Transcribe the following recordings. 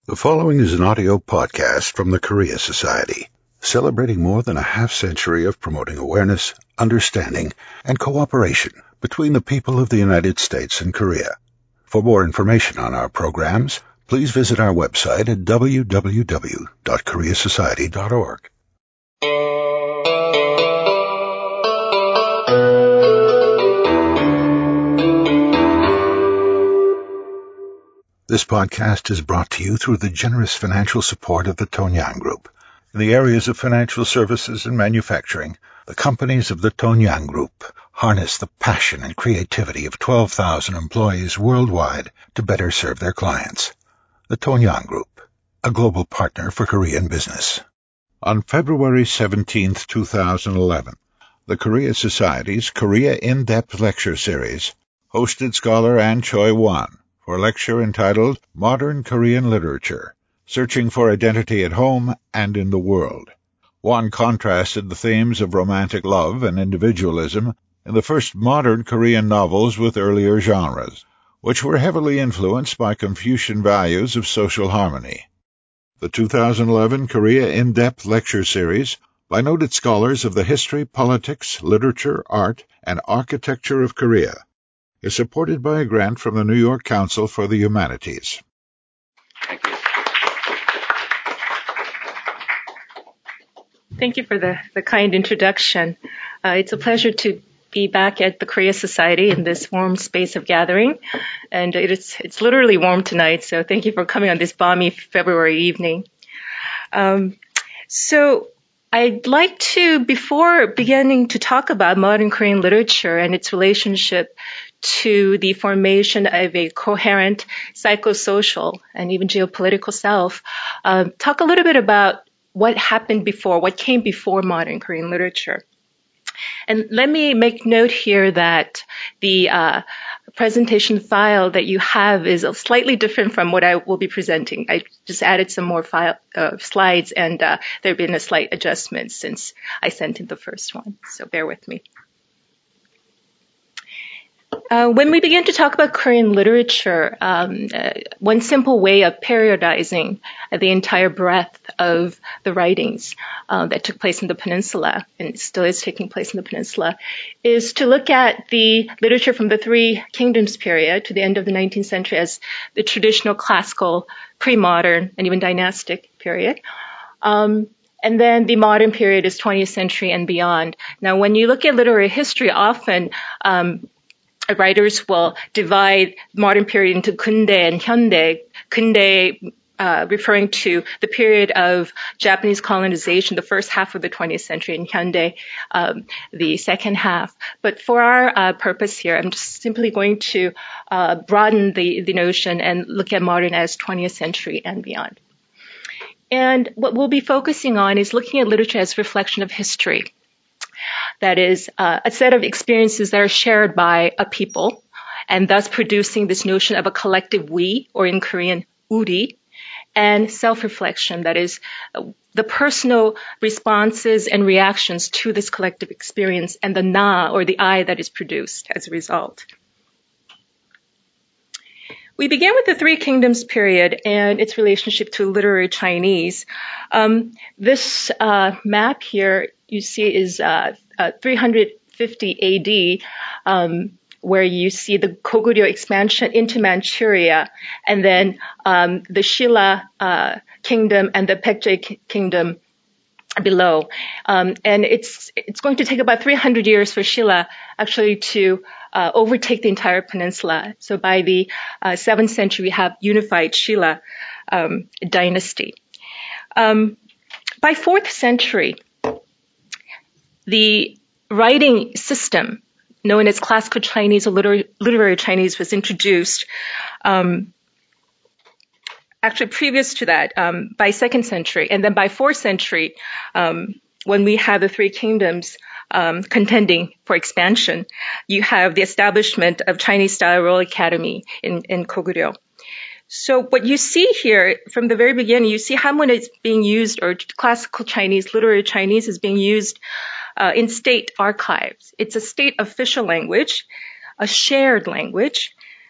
The following is an audio podcast from the Korea Society, celebrating more than a half-century of promoting awareness, understanding, and cooperation between the people of the United States and Korea. For more information on our programs, please visit our website at www.koreasociety.org. This podcast is brought to you through the generous financial support of the Tonyang Group. In the areas of financial services and manufacturing, the companies of the Tonyang Group harness the passion and creativity of 12,000 employees worldwide to better serve their clients. The Tonyang Group, a global partner for Korean business. On February 17, 2011, the Korea Society's Korea In-Depth Lecture Series hosted scholar Ahn Choi-won for a lecture entitled Modern Korean Literature, Searching for Identity at Home and in the World. Won contrasted the themes of romantic love and individualism in the first modern Korean novels with earlier genres, which were heavily influenced by Confucian values of social harmony. The 2011 Korea In-Depth Lecture Series, by noted scholars of the history, politics, literature, art, and architecture of Korea, is supported by a grant from the New York Council for the Humanities. Thank you. Thank you for the kind introduction. It's a pleasure to be back at the Korea Society in this warm space of gathering. And it's literally warm tonight, so thank you for coming on this balmy February evening. So I'd like to, before beginning to talk about modern Korean literature and its relationship to the formation of a coherent psychosocial and even geopolitical self, talk a little bit about what happened before, what came before modern Korean literature. And let me make note here that the presentation file that you have is slightly different from what I will be presenting. I just added some more slides, and there have been a slight adjustment since I sent in the first one, so bear with me. When we begin to talk about Korean literature, one simple way of periodizing the entire breadth of the writings that took place in the peninsula, and still is taking place in the peninsula, is to look at the literature from the Three Kingdoms period to the end of the 19th century as the traditional classical, pre-modern, and even dynastic period. And then the modern period is 20th century and beyond. Now, when you look at literary history, often writers will divide modern period into Kundae and Hyundai. Kundae referring to the period of Japanese colonization, the first half of the 20th century, and Hyundai, the second half. But for our purpose here, I'm just simply going to broaden the notion and look at modern as 20th century and beyond. And what we'll be focusing on is looking at literature as a reflection of history. That is, a set of experiences that are shared by a people, and thus producing this notion of a collective we, or in Korean, uri, and self-reflection, that is, the personal responses and reactions to this collective experience, and the na, or the I, that is produced as a result. We begin with the Three Kingdoms period and its relationship to literary Chinese. This map here you see is 350 AD, where you see the Goguryeo expansion into Manchuria, and then the Shilla kingdom and the Baekje kingdom below. And it's going to take about 300 years for Shilla actually to overtake the entire peninsula. So by the 7th century, we have unified Shilla dynasty. By 4th century, the writing system known as classical Chinese or literary Chinese was introduced. Actually, previous to that, by 2nd century, and then by 4th century, when we have the Three Kingdoms contending for expansion, you have the establishment of Chinese-style Royal Academy in Goguryeo. So what you see here from the very beginning, you see Hanmun is being used, or classical Chinese, literary Chinese is being used in state archives. It's a state official language, a shared language,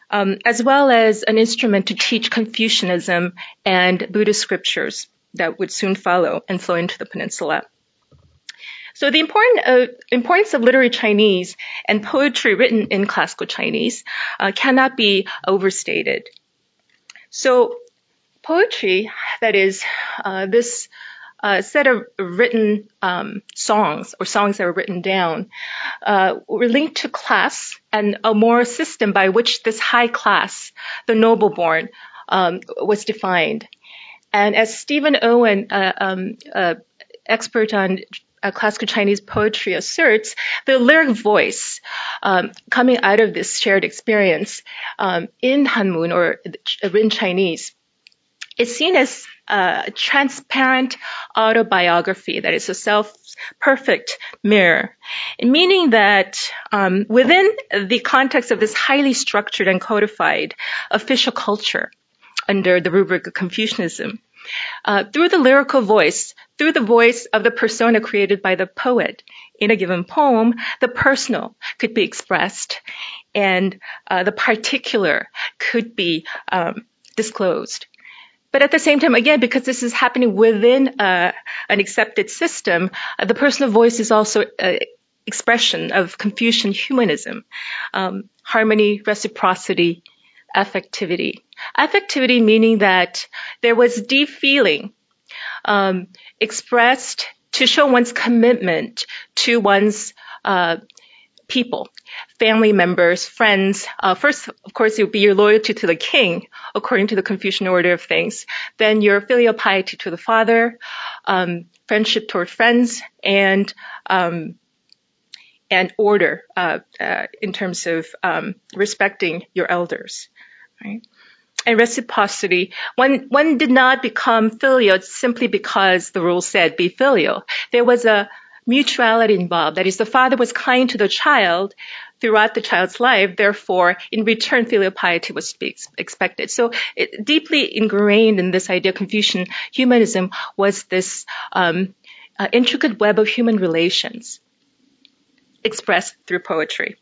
as well as an instrument to teach Confucianism and Buddhist scriptures that would soon follow and flow into the peninsula. So the importance of literary Chinese and poetry written in classical Chinese cannot be overstated. So poetry, that is, this set of written songs or songs that were written down were linked to class and a moral system by which this high class, the noble-born, was defined. And as Stephen Owen, expert on classical Chinese poetry, asserts, the lyric voice coming out of this shared experience in Hanmun or written Chinese is seen as a transparent autobiography, that is a self-perfect mirror, meaning that within the context of this highly structured and codified official culture under the rubric of Confucianism, through the lyrical voice, through the voice of the persona created by the poet in a given poem, the personal could be expressed and the particular could be disclosed. But at the same time, again, because this is happening within an accepted system, the personal voice is also an expression of Confucian humanism, harmony, reciprocity, affectivity. Affectivity meaning that there was deep feeling expressed to show one's commitment to one's people, family members, friends. First, of course, it would be your loyalty to the king, according to the Confucian order of things. Then your filial piety to the father, friendship toward friends, and order in terms of respecting your elders. Right? And reciprocity, one did not become filial simply because the rule said be filial. There was a mutuality involved. That is, the father was kind to the child throughout the child's life. Therefore, in return, filial piety was to be expected. So deeply ingrained in this idea of Confucian humanism was this intricate web of human relations expressed through poetry.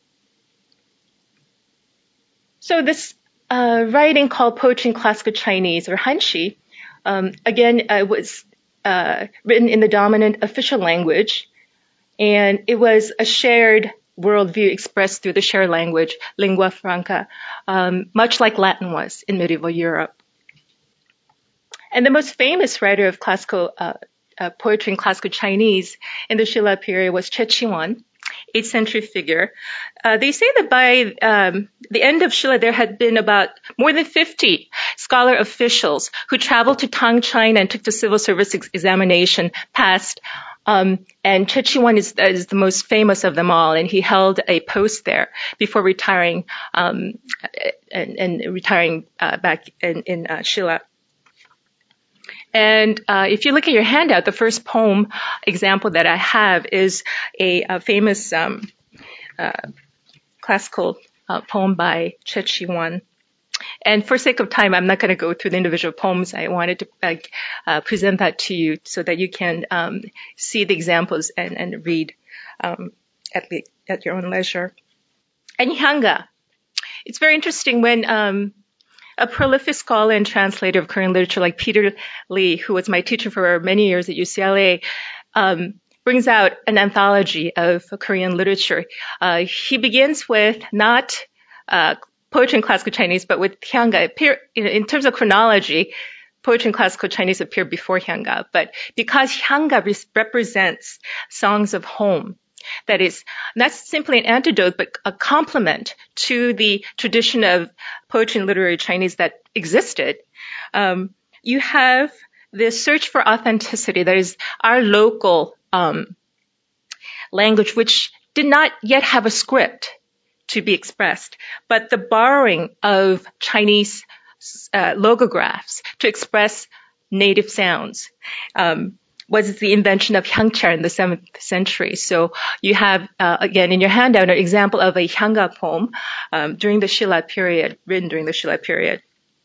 So this writing called Poetry in Classical Chinese, or Hanshi, again, was written in the dominant official language, and it was a shared worldview expressed through the shared language, lingua franca, much like Latin was in medieval Europe. And the most famous writer of classical poetry in classical Chinese in the Shilla period was Che Qingwan, 8th century figure. They say that by the end of Shilla, there had been about more than 50 scholar officials who traveled to Tang, China, and took the civil service examination, passed. And Che Qingwan is the most famous of them all, and he held a post there before retiring and retiring back in Shilla. And if you look at your handout, the first poem example that I have is a famous classical poem by Che Qingwan. And for sake of time, I'm not going to go through the individual poems. I wanted to present that to you so that you can see the examples and read at your own leisure. And Hyanga. It's very interesting when a prolific scholar and translator of Korean literature like Peter Lee, who was my teacher for many years at UCLA, brings out an anthology of Korean literature. He begins with not poetry in classical Chinese, but with Hyanga. In terms of chronology, poetry in classical Chinese appeared before Hyanga, but because Hyanga represents songs of home, that is, not simply an antidote, but a complement to the tradition of poetry and literary Chinese that existed. You have this search for authenticity, that is, our local language, which did not yet have a script to be expressed, but the borrowing of Chinese logographs to express native sounds. Was the invention of Hyangcha in the 7th century. So you have, again, in your handout, an example of a Hyanga poem during the Shilla period, written during the Shilla period.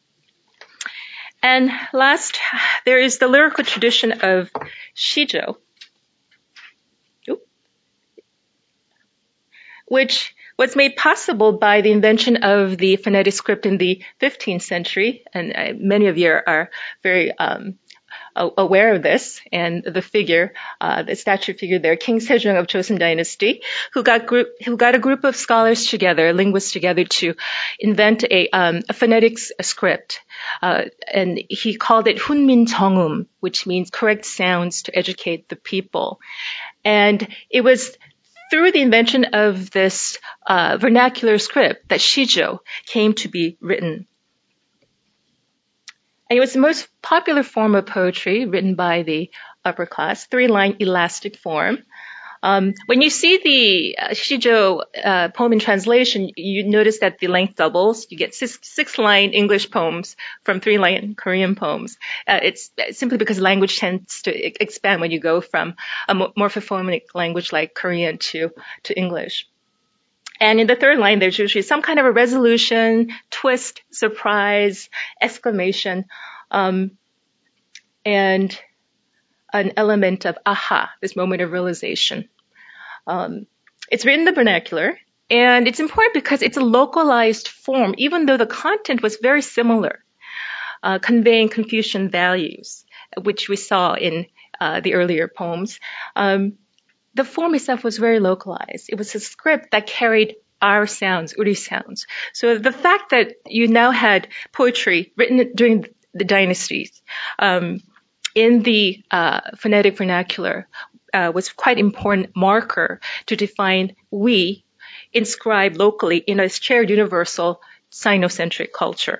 And last, there is the lyrical tradition of Shizhou, which was made possible by the invention of the phonetic script in the 15th century, and many of you are very aware of this, and the figure, the statue figure there, King Sejong of Joseon Dynasty, who got a group of scholars together, linguists together, to invent a phonetic script, and he called it Hunmin Jeongum, which means correct sounds to educate the people. And it was through the invention of this vernacular script that Shijo came to be written. And it was the most popular form of poetry written by the upper class, 3-line elastic form. When you see the Shijo poem in translation, you notice that the length doubles. You get 6-line English poems from 3-line Korean poems. It's simply because language tends to expand when you go from a morphophonic language like Korean to English. And in the 3rd line, there's usually some kind of a resolution, twist, surprise, exclamation, and an element of aha, this moment of realization. It's written in the vernacular, and it's important because it's a localized form, even though the content was very similar, conveying Confucian values, which we saw in the earlier poems. The form itself was very localized. It was a script that carried our sounds, uri sounds. So the fact that you now had poetry written during the dynasties in the phonetic vernacular was quite important marker to define we inscribed locally in a shared universal Sinocentric culture.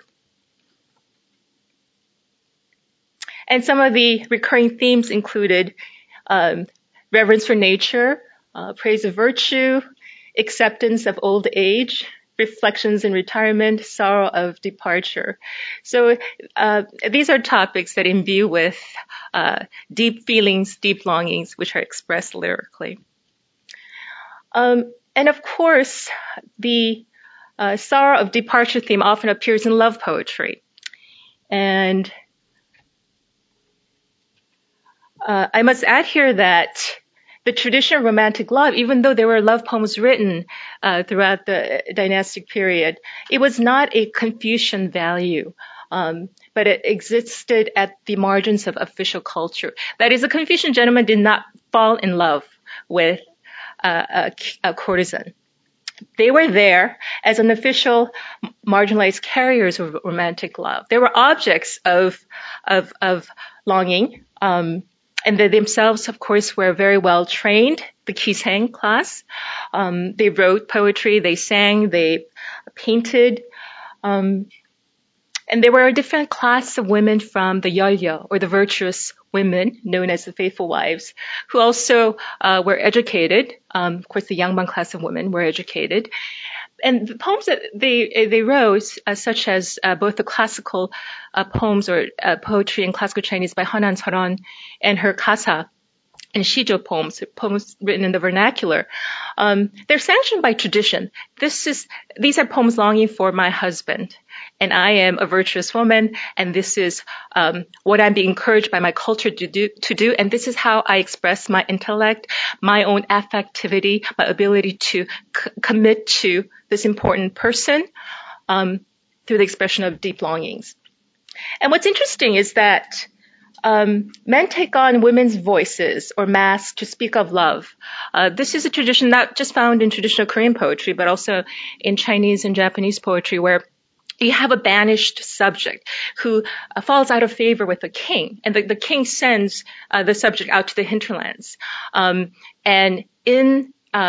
And some of the recurring themes included reverence for nature, praise of virtue, acceptance of old age, reflections in retirement, sorrow of departure. So these are topics that imbue with deep feelings, deep longings, which are expressed lyrically. And of course, the sorrow of departure theme often appears in love poetry. And I must add here that the tradition of romantic love, even though there were love poems written throughout the dynastic period, it was not a Confucian value, but it existed at the margins of official culture. That is, a Confucian gentleman did not fall in love with a courtesan. They were there as unofficial marginalized carriers of romantic love. They were objects of longing. And they themselves, of course, were very well trained, the Kisang class. They wrote poetry, they sang, they painted. And there were a different class of women from the Yeolyo, or the virtuous women, known as the faithful wives, who also were educated. Of course, the Yangban class of women were educated. And the poems that they wrote, such as both the classical poems or poetry in classical Chinese by Henan Seoron and her Kasa and Shijo poems written in the vernacular, they're sanctioned by tradition. These are poems longing for my husband, and I am a virtuous woman, and this is what I'm being encouraged by my culture to do, and this is how I express my intellect, my own affectivity, my ability to commit to this important person through the expression of deep longings. And what's interesting is that men take on women's voices or masks to speak of love. This is a tradition not just found in traditional Korean poetry, but also in Chinese and Japanese poetry, where you have a banished subject who falls out of favor with the king, and the king sends the subject out to the hinterlands. And in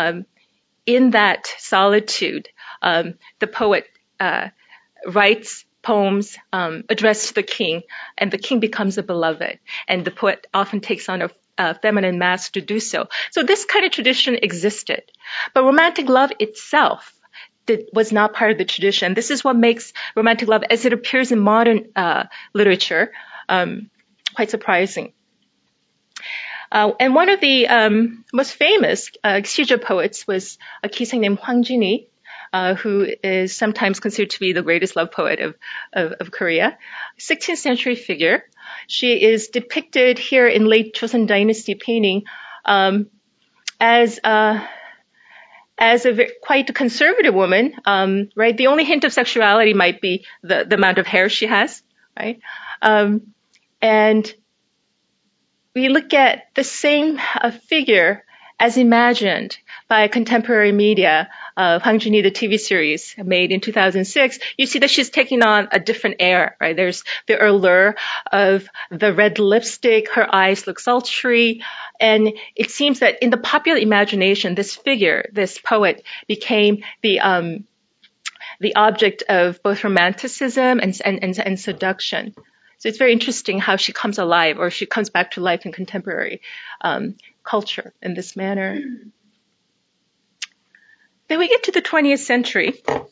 that solitude, the poet writes poems addressed to the king, and the king becomes a beloved, and the poet often takes on a feminine mask to do so. So this kind of tradition existed, but romantic love itself was not part of the tradition. This is what makes romantic love, as it appears in modern literature, quite surprising. And one of the most famous Shijo poets was a Kisang named Hwang Jinhee, who is sometimes considered to be the greatest love poet of Korea. 16th century figure. She is depicted here in late Joseon Dynasty painting as as a quite conservative woman, right? The only hint of sexuality might be the amount of hair she has, right? And we look at the same figure as imagined by contemporary media, Hwang Junhee, the TV series made in 2006, you see that she's taking on a different air, right? There's the allure of the red lipstick, her eyes look sultry, and it seems that in the popular imagination, this figure, this poet, became the object of both romanticism and seduction. So it's very interesting how she comes alive, or she comes back to life in contemporary culture in this manner. Then we get to the 20th century.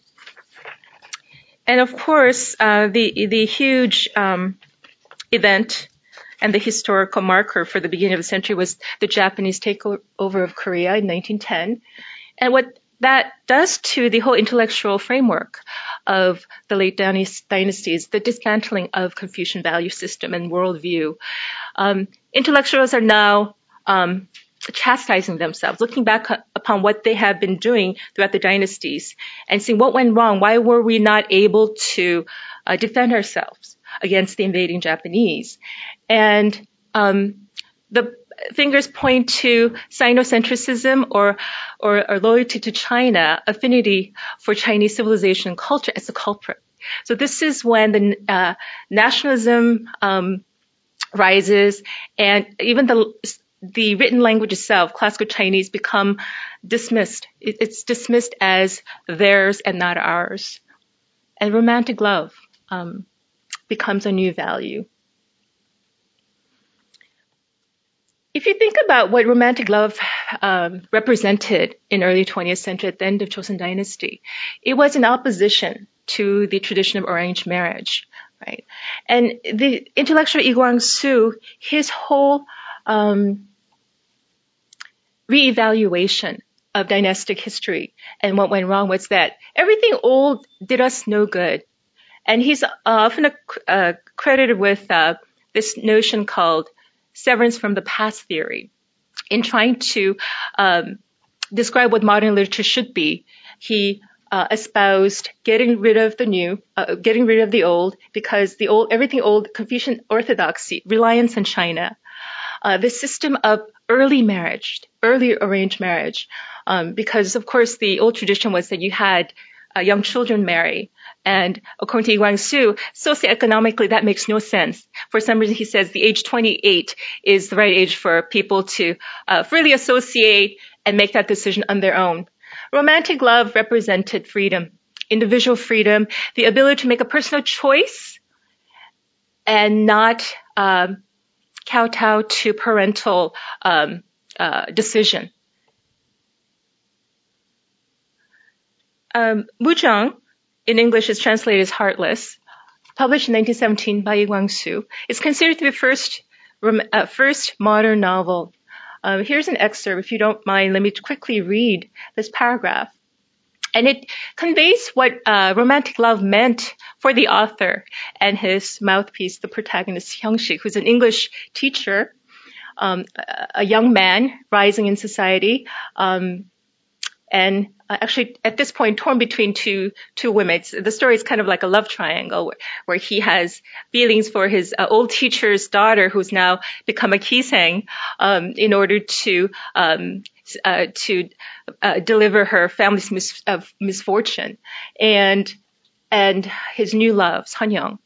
And of course, the huge event and the historical marker for the beginning of the century was the Japanese takeover of Korea in 1910. And what that does to the whole intellectual framework of the late dynasties, the dismantling of Confucian value system and worldview. Intellectuals are now chastising themselves, looking back upon what they have been doing throughout the dynasties and seeing what went wrong. Why were we not able to defend ourselves against the invading Japanese? And the fingers point to Sinocentrism or loyalty to China, affinity for Chinese civilization and culture as the culprit. So this is when the nationalism rises, and even the written language itself, classical Chinese, become dismissed. It's dismissed as theirs and not ours. And romantic love becomes a new value. If you think about what romantic love represented in early 20th century at the end of Joseon Dynasty, it was in opposition to the tradition of arranged marriage, right? And the intellectual Lee Kwang-soo, his whole reevaluation of dynastic history and what went wrong was that everything old did us no good. And he's often credited with this notion called severance from the past theory. In trying to describe what modern literature should be, he espoused getting rid of the new, getting rid of the old, because the old, everything old, Confucian orthodoxy, reliance on China, the system of early marriage, early arranged marriage, because of course the old tradition was that you had young children marry. And according to Lee Kwang-soo, socioeconomically, that makes no sense. For some reason, he says the age 28 is the right age for people to freely associate and make that decision on their own. Romantic love represented freedom, individual freedom, the ability to make a personal choice and not kowtow to parental decision. Mujang, in English is translated as Heartless, published in 1917 by Lee Kwang-soo, is considered to be the first modern novel. Here's an excerpt, if you don't mind, let me quickly read this paragraph. And it conveys what romantic love meant for the author and his mouthpiece, the protagonist, Hyung-sik, who's an English teacher, a young man rising in society, and actually at this point torn between two women. The story is kind of like a love triangle where he has feelings for his old teacher's daughter, who's now become a kisang, in order to deliver her family's misfortune, and his new love, Sun-young.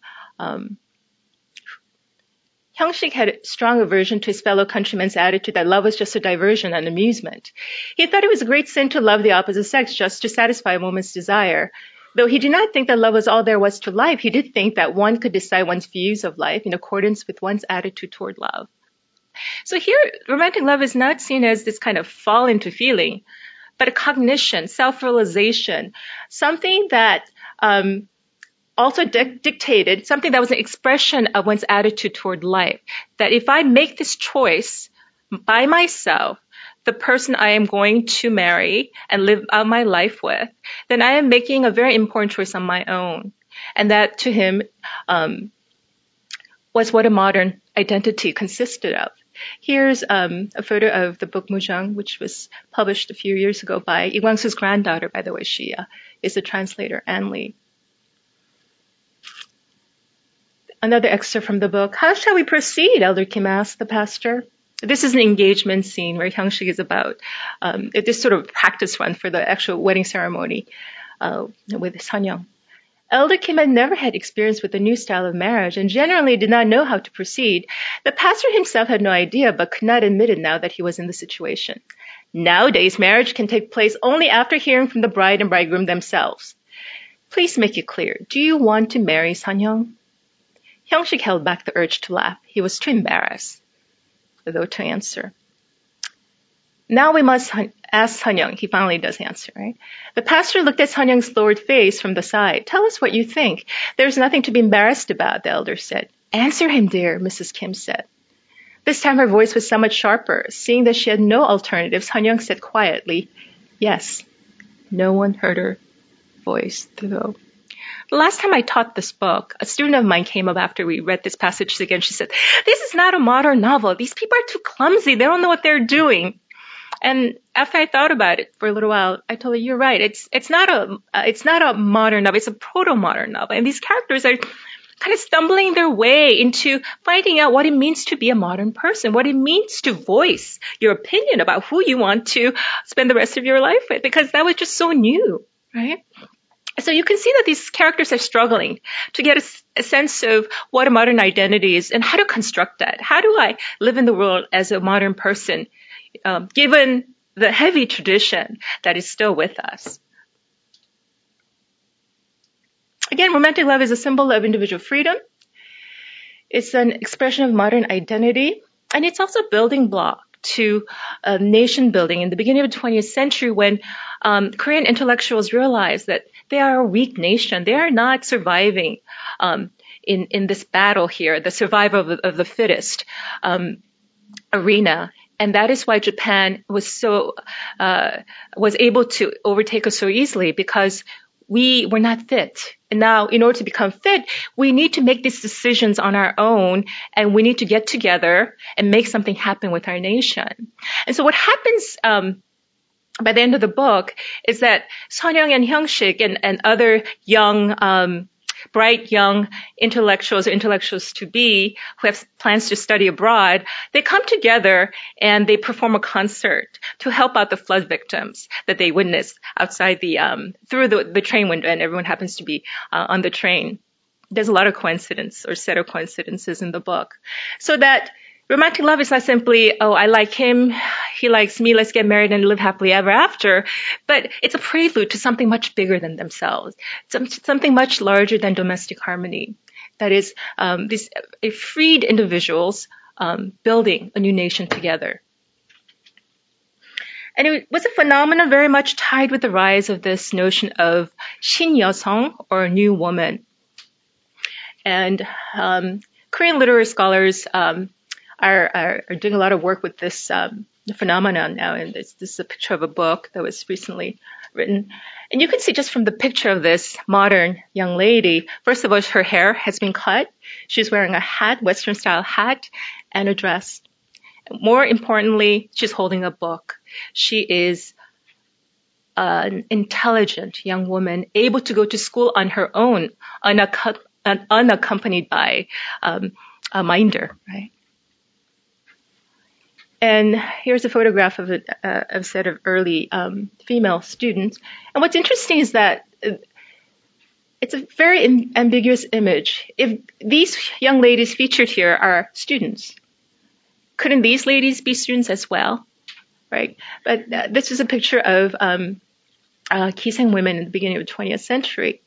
Hyung-sik had a strong aversion to his fellow countrymen's attitude that love was just a diversion and amusement. He thought it was a great sin to love the opposite sex just to satisfy a moment's desire. Though he did not think that love was all there was to life, he did think that one could decide one's views of life in accordance with one's attitude toward love. So here, romantic love is not seen as this kind of fall into feeling, but a cognition, self-realization, something that also dictated, something that was an expression of one's attitude toward life. That if I make this choice by myself, the person I am going to marry and live out my life with, then I am making a very important choice on my own. And that to him was what a modern identity consisted of. Here's a photo of the book Mujang, which was published a few years ago by Lee Kwang-soo's granddaughter, by the way. She is a translator, Anne Lee. Another excerpt from the book. How shall we proceed? Elder Kim asked the pastor. This is an engagement scene where Hyung-sik is about this sort of practice run for the actual wedding ceremony with Sun-young. Elder Kim had never had experience with the new style of marriage and generally did not know how to proceed. The pastor himself had no idea but could not admit it now that he was in the situation. Nowadays, marriage can take place only after hearing from the bride and bridegroom themselves. Please make it clear. Do you want to marry Sun-young? Hyung-sik held back the urge to laugh. He was too embarrassed, though, to answer. Now we must ask Sun-young. He finally does answer, right? The pastor looked at Sun-young's lowered face from the side. Tell us what you think. There's nothing to be embarrassed about, the elder said. Answer him, dear, Mrs. Kim said. This time her voice was somewhat sharper. Seeing that she had no alternatives, Sun-young said quietly, yes. No one heard her voice, though. The last time I taught this book, a student of mine came up after we read this passage again. She said, this is not a modern novel. These people are too clumsy. They don't know what they're doing. And after I thought about it for a little while, I told her, you're right. It's not a modern novel. It's a proto-modern novel. And these characters are kind of stumbling their way into finding out what it means to be a modern person, what it means to voice your opinion about who you want to spend the rest of your life with, because that was just so new, right? So you can see that these characters are struggling to get a sense of what a modern identity is and how to construct that. How do I live in the world as a modern person, given the heavy tradition that is still with us? Again, romantic love is a symbol of individual freedom. It's an expression of modern identity, and it's also a building block to nation building in the beginning of the 20th century when Korean intellectuals realized that they are a weak nation. They are not surviving in this battle here, the survival of the fittest arena. And that is why Japan was able to overtake us so easily, because we were not fit. And now, in order to become fit, we need to make these decisions on our own, and we need to get together and make something happen with our nation. And so what happens by the end of the book is that Sun-young and Hyung-sik and other young, bright young intellectuals or intellectuals to be who have plans to study abroad, they come together and they perform a concert to help out the flood victims that they witnessed outside through the train window, and everyone happens to be on the train. There's a lot of coincidence or set of coincidences in the book. So that romantic love is not simply, oh, I like him, he likes me, let's get married and live happily ever after. But it's a prelude to something much bigger than themselves, something much larger than domestic harmony. That is, these freed individuals building a new nation together. And it was a phenomenon very much tied with the rise of this notion of 신여성, or new woman. And Korean literary scholars are doing a lot of work with this phenomenon now. And this is a picture of a book that was recently written. And you can see just from the picture of this modern young lady, first of all, her hair has been cut. She's wearing a hat, Western style hat, and a dress. More importantly, she's holding a book. She is an intelligent young woman, able to go to school on her own, unaccompanied by a minder, right? And here's a photograph of a set of early female students. And what's interesting is that it's a very ambiguous image. If these young ladies featured here are students, couldn't these ladies be students as well? Right? But this is a picture of Kisang women in the beginning of the 20th century,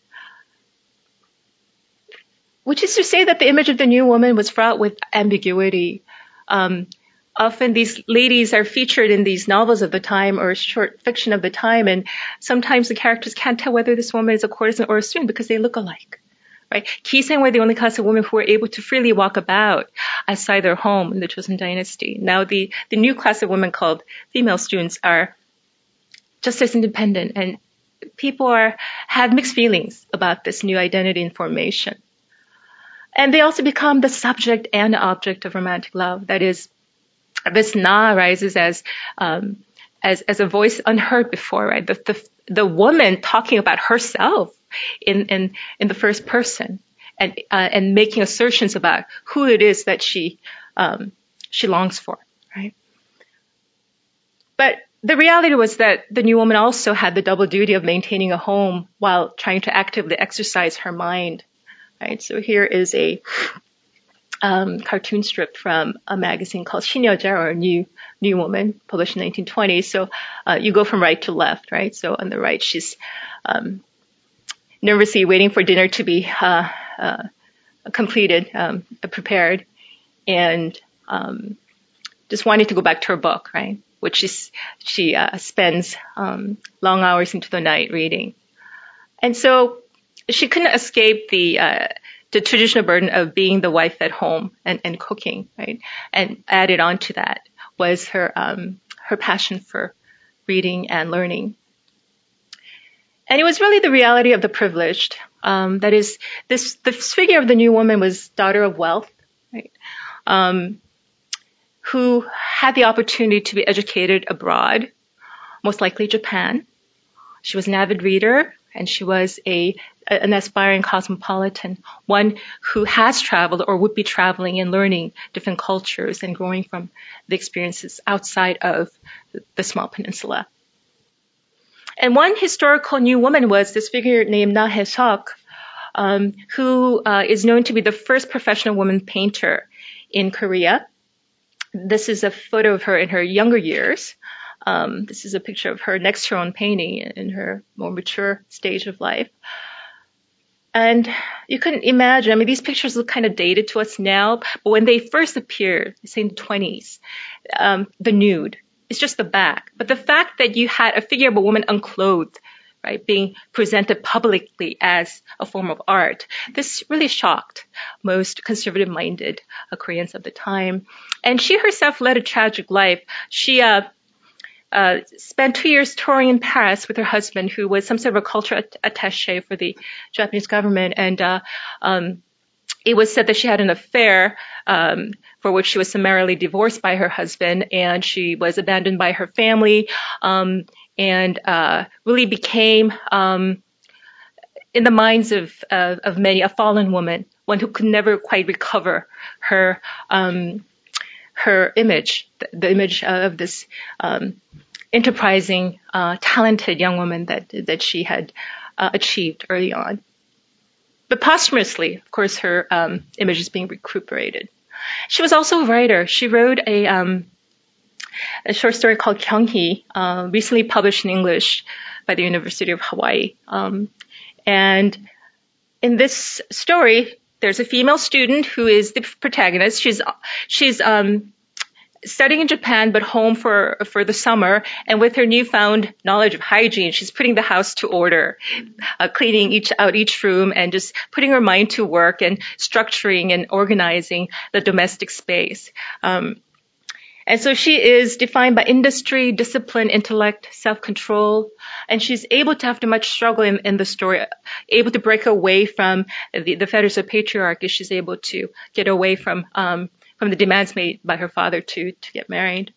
which is to say that the image of the new woman was fraught with ambiguity. Often these ladies are featured in these novels of the time or short fiction of the time, and sometimes the characters can't tell whether this woman is a courtesan or a student because they look alike. Right? Kisang were the only class of women who were able to freely walk about outside their home in the Joseon dynasty. Now the new class of women called female students are just as independent, and people have mixed feelings about this new identity and formation. And they also become the subject and object of romantic love. That is, this na arises as a voice unheard before, right? The woman talking about herself in the first person, and making assertions about who it is that she longs for, right? But the reality was that the new woman also had the double duty of maintaining a home while trying to actively exercise her mind, right? So here is a cartoon strip from a magazine called 신여자, or New Woman, published in 1920. So you go from right to left, right? So on the right, she's nervously waiting for dinner to be completed, prepared, and just wanting to go back to her book, right? Which she spends long hours into the night reading. And so she couldn't escape the traditional burden of being the wife at home and cooking, right? And added on to that was her passion for reading and learning. And it was really the reality of the privileged. That is, this figure of the new woman was daughter of wealth, right? Who had the opportunity to be educated abroad, most likely Japan. She was an avid reader, and she was an aspiring cosmopolitan, one who has traveled or would be traveling and learning different cultures and growing from the experiences outside of the small peninsula. And one historical new woman was this figure named Na Hae-seok, who is known to be the first professional woman painter in Korea. This is a photo of her in her younger years. This is a picture of her next to her own painting in her more mature stage of life. And you couldn't imagine, I mean, these pictures look kind of dated to us now, but when they first appeared, say in the 20s, the nude, it's just the back. But the fact that you had a figure of a woman unclothed, right, being presented publicly as a form of art, this really shocked most conservative-minded Koreans of the time. And she herself led a tragic life. She spent 2 years touring in Paris with her husband, who was some sort of a culture attaché for the Japanese government. And it was said that she had an affair for which she was summarily divorced by her husband, and she was abandoned by her family, and really became, in the minds of many, a fallen woman, one who could never quite recover her image, the image of this enterprising, talented young woman that she had achieved early on. But posthumously, of course, her image is being recuperated. She was also a writer. She wrote a short story called Kyunghee, recently published in English by the University of Hawaii. And in this story, there's a female student who is the protagonist. She's studying in Japan, but home for the summer. And with her newfound knowledge of hygiene, she's putting the house to order, cleaning each room, and just putting her mind to work and structuring and organizing the domestic space. And so she is defined by industry, discipline, intellect, self-control, and she's able to, after much struggle in the story, able to break away from the fetters of patriarchy. She's able to get away from the demands made by her father to get married.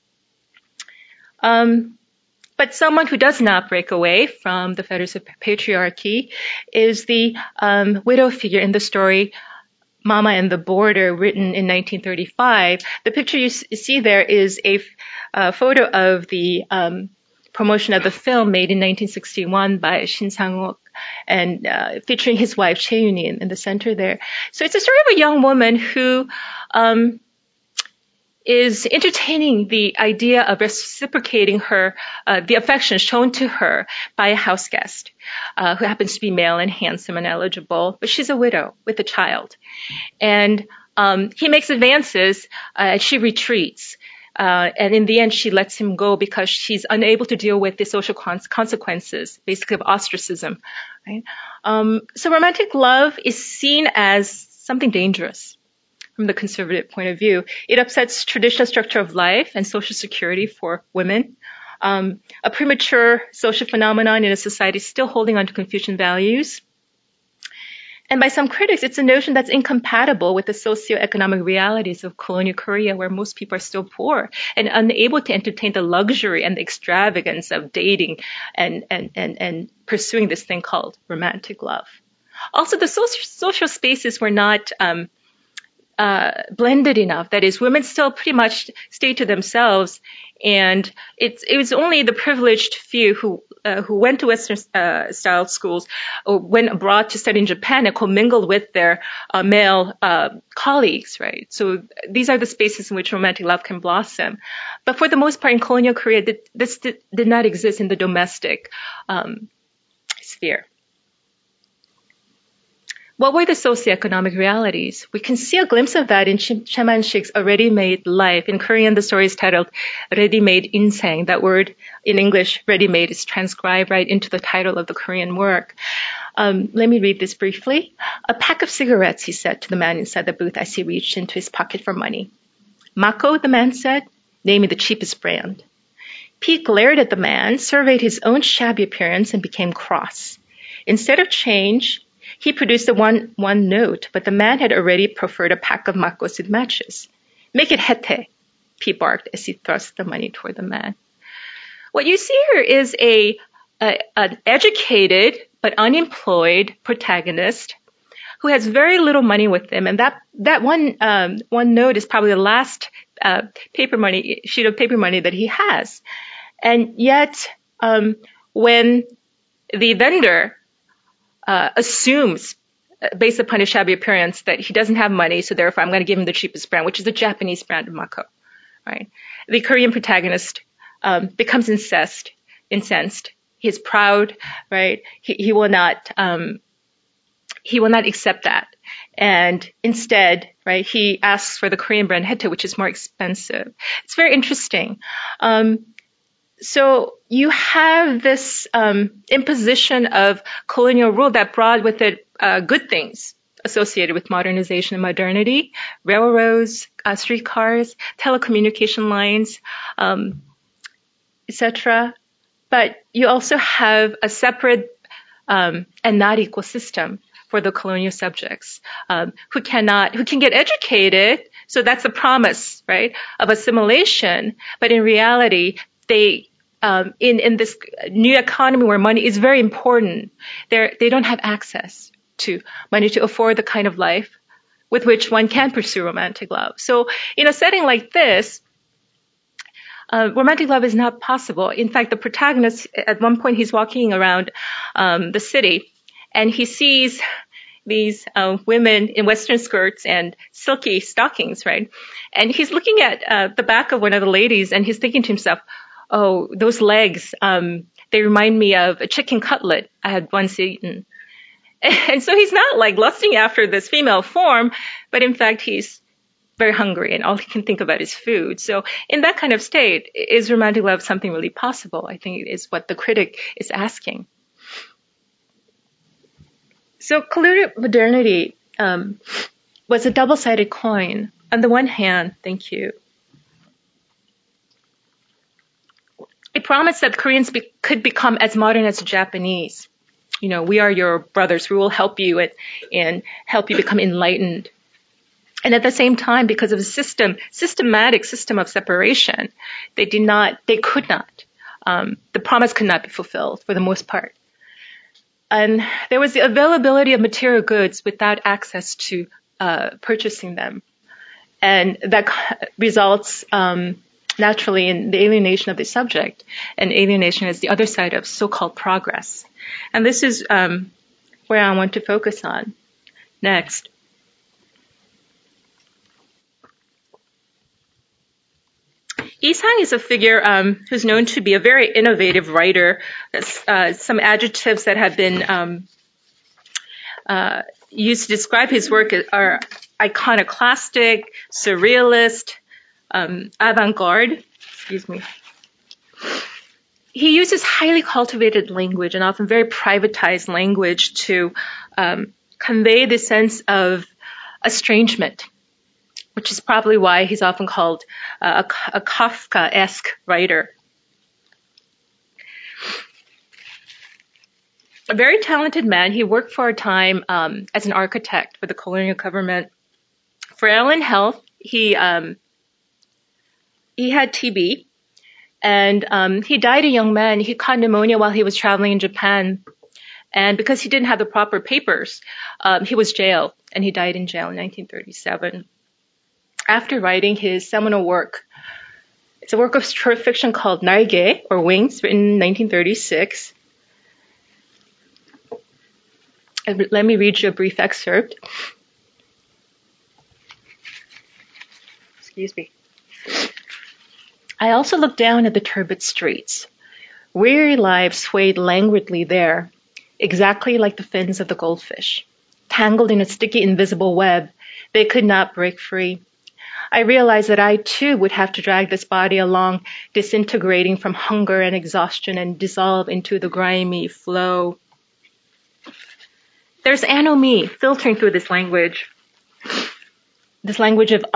But someone who does not break away from the fetters of patriarchy is the widow figure in the story, Mama and the Border, written in 1935. The picture you see there is a photo of the promotion of the film made in 1961 by Shin Sang-wook, and featuring his wife Choi Eun-in in the center there. So it's a story of a young woman who is entertaining the idea of reciprocating her the affection shown to her by a house guest who happens to be male and handsome and eligible, but she's a widow with a child. And he makes advances, she retreats. And in the end, she lets him go because she's unable to deal with the social consequences, basically of ostracism. Right? So romantic love is seen as something dangerous from the conservative point of view. It upsets traditional structure of life and social security for women. A premature social phenomenon in a society still holding on to Confucian values. And by some critics, it's a notion that's incompatible with the socioeconomic realities of colonial Korea, where most people are still poor and unable to entertain the luxury and the extravagance of dating and pursuing this thing called romantic love. Also, the social spaces were not blended enough. That is, women still pretty much stay to themselves, and it was only the privileged few who went to Western style schools or went abroad to study in Japan and commingled with their male colleagues, right? So these are the spaces in which romantic love can blossom. But for the most part, in colonial Korea, this did not exist in the domestic sphere. What were the socioeconomic realities? We can see a glimpse of that in Chaeman-sik's A Ready-Made Life. In Korean, the story is titled Ready-Made Inseng. That word in English, ready-made, is transcribed right into the title of the Korean work. Let me read this briefly. A pack of cigarettes, he said to the man inside the booth as he reached into his pocket for money. Mako, the man said, naming the cheapest brand. Pete glared at the man, surveyed his own shabby appearance, and became cross. Instead of change, he produced a one note, but the man had already proffered a pack of Makosid matches. Make it hete, Pete barked as he thrust the money toward the man. What you see here is an educated but unemployed protagonist who has very little money with him, and that one note is probably the last sheet of paper money that he has. And yet, when the vendor assumes, based upon his shabby appearance, that he doesn't have money, so therefore I'm going to give him the cheapest brand, which is the Japanese brand of Mako, right? The Korean protagonist becomes incensed. He's proud, right? He will not accept that, and instead, right, he asks for the Korean brand Hete, which is more expensive. It's very interesting. So you have this imposition of colonial rule that brought with it good things associated with modernization and modernity, railroads, streetcars, telecommunication lines, etc. But you also have a separate and not equal system for the colonial subjects who can get educated. So that's a promise, right, of assimilation. But in reality, they in this new economy where money is very important, they don't have access to money to afford the kind of life with which one can pursue romantic love. So in a setting like this, romantic love is not possible. In fact, the protagonist, at one point, he's walking around the city, and he sees these women in Western skirts and silky stockings, right? And he's looking at the back of one of the ladies, and he's thinking to himself, oh, those legs, they remind me of a chicken cutlet I had once eaten. And so he's not like lusting after this female form, but in fact, he's very hungry and all he can think about is food. So in that kind of state, is romantic love something really possible? I think is what the critic is asking. So colonial modernity was a double-sided coin. On the one hand, thank you, it promised that Koreans could become as modern as the Japanese. You know, we are your brothers. We will help you and help you become enlightened. And at the same time, because of the systematic system of separation, they could not, the promise could not be fulfilled for the most part. And there was the availability of material goods without access to purchasing them. And that results naturally in the alienation of the subject. And alienation is the other side of so-called progress. And this is where I want to focus on next. Isang is a figure who's known to be a very innovative writer. Some adjectives that have been used to describe his work are iconoclastic, surrealist, avant-garde. Excuse me. He uses highly cultivated language and often very privatized language to convey the sense of estrangement, which is probably why he's often called a Kafka-esque writer. a very talented man. He worked for a time as an architect for the colonial government. Frail in health, he had TB, and he died a young man. He caught pneumonia while he was traveling in Japan. And because he didn't have the proper papers, he was jailed, and he died in jail in 1937. After writing his seminal work, it's a work of short fiction called 날개, or Wings, written in 1936. Let me read you a brief excerpt. Excuse me. I also looked down at the turbid streets. Weary lives swayed languidly there, exactly like the fins of the goldfish. Tangled in a sticky, invisible web, they could not break free. I realized that I too would have to drag this body along, disintegrating from hunger and exhaustion and dissolve into the grimy flow. There's anomie filtering through this language of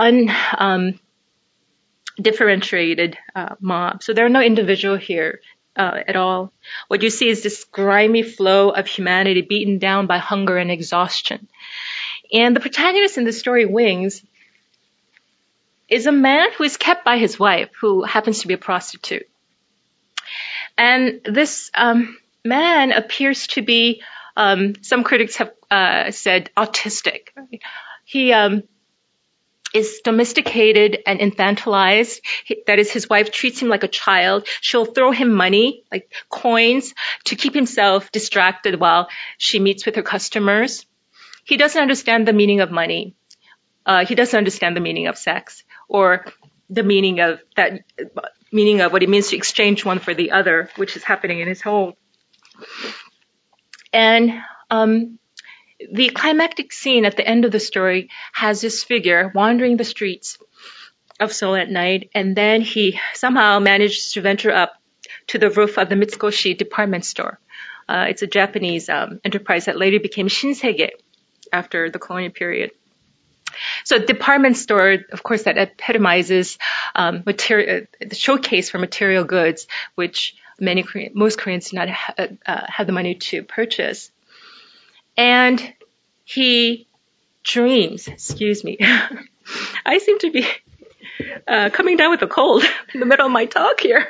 undifferentiated mob. So there are no individual here at all. What you see is this grimy flow of humanity beaten down by hunger and exhaustion. And the protagonist in the story, Wings, is a man who is kept by his wife, who happens to be a prostitute. And this man appears to be, some critics have said, autistic. He is domesticated and infantilized. That is, his wife treats him like a child. She'll throw him money, like coins, to keep himself distracted while she meets with her customers. He doesn't understand the meaning of money. He doesn't understand the meaning of sex, or the meaning of what it means to exchange one for the other, which is happening in his home. And the climactic scene at the end of the story has this figure wandering the streets of Seoul at night, and then he somehow manages to venture up to the roof of the Mitsukoshi department store. It's a Japanese enterprise that later became Shinsegae after the colonial period. So department store, of course, that epitomizes the showcase for material goods, which most Koreans do not have the money to purchase. And he dreams, excuse me, I seem to be coming down with a cold in the middle of my talk here.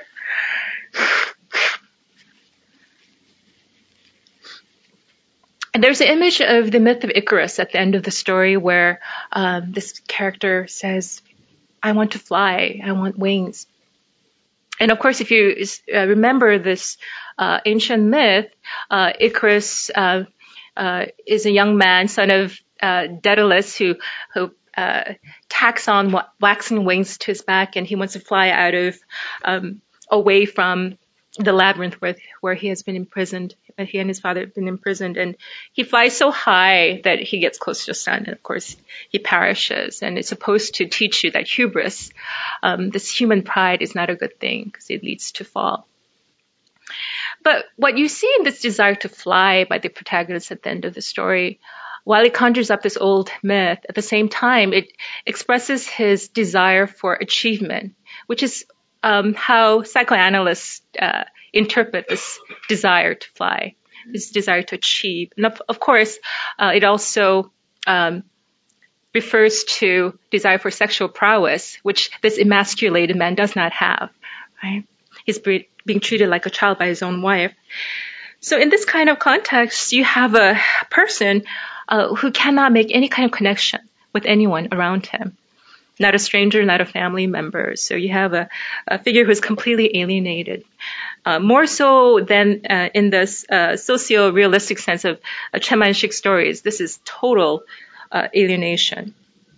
And there's an image of the myth of Icarus at the end of the story where this character says, I want to fly, I want wings. And of course, if you remember this ancient myth, Icarus is a young man, son of Daedalus, who tacks on waxen wings to his back, and he wants to fly out of away from the labyrinth where he has been imprisoned. He and his father have been imprisoned, and he flies so high that he gets close to the sun, and of course he perishes. And it's supposed to teach you that hubris, this human pride, is not a good thing because it leads to fall. But what you see in this desire to fly by the protagonist at the end of the story, while it conjures up this old myth, at the same time it expresses his desire for achievement, which is how psychoanalysts interpret this desire to fly, this desire to achieve. And of course, it also refers to desire for sexual prowess, which this emasculated man does not have, right? He's being treated like a child by his own wife. So in this kind of context, you have a person who cannot make any kind of connection with anyone around him. Not a stranger, not a family member. So you have a figure who is completely alienated. More so than in this socio-realistic sense of Choi Man-sik stories. This is total alienation.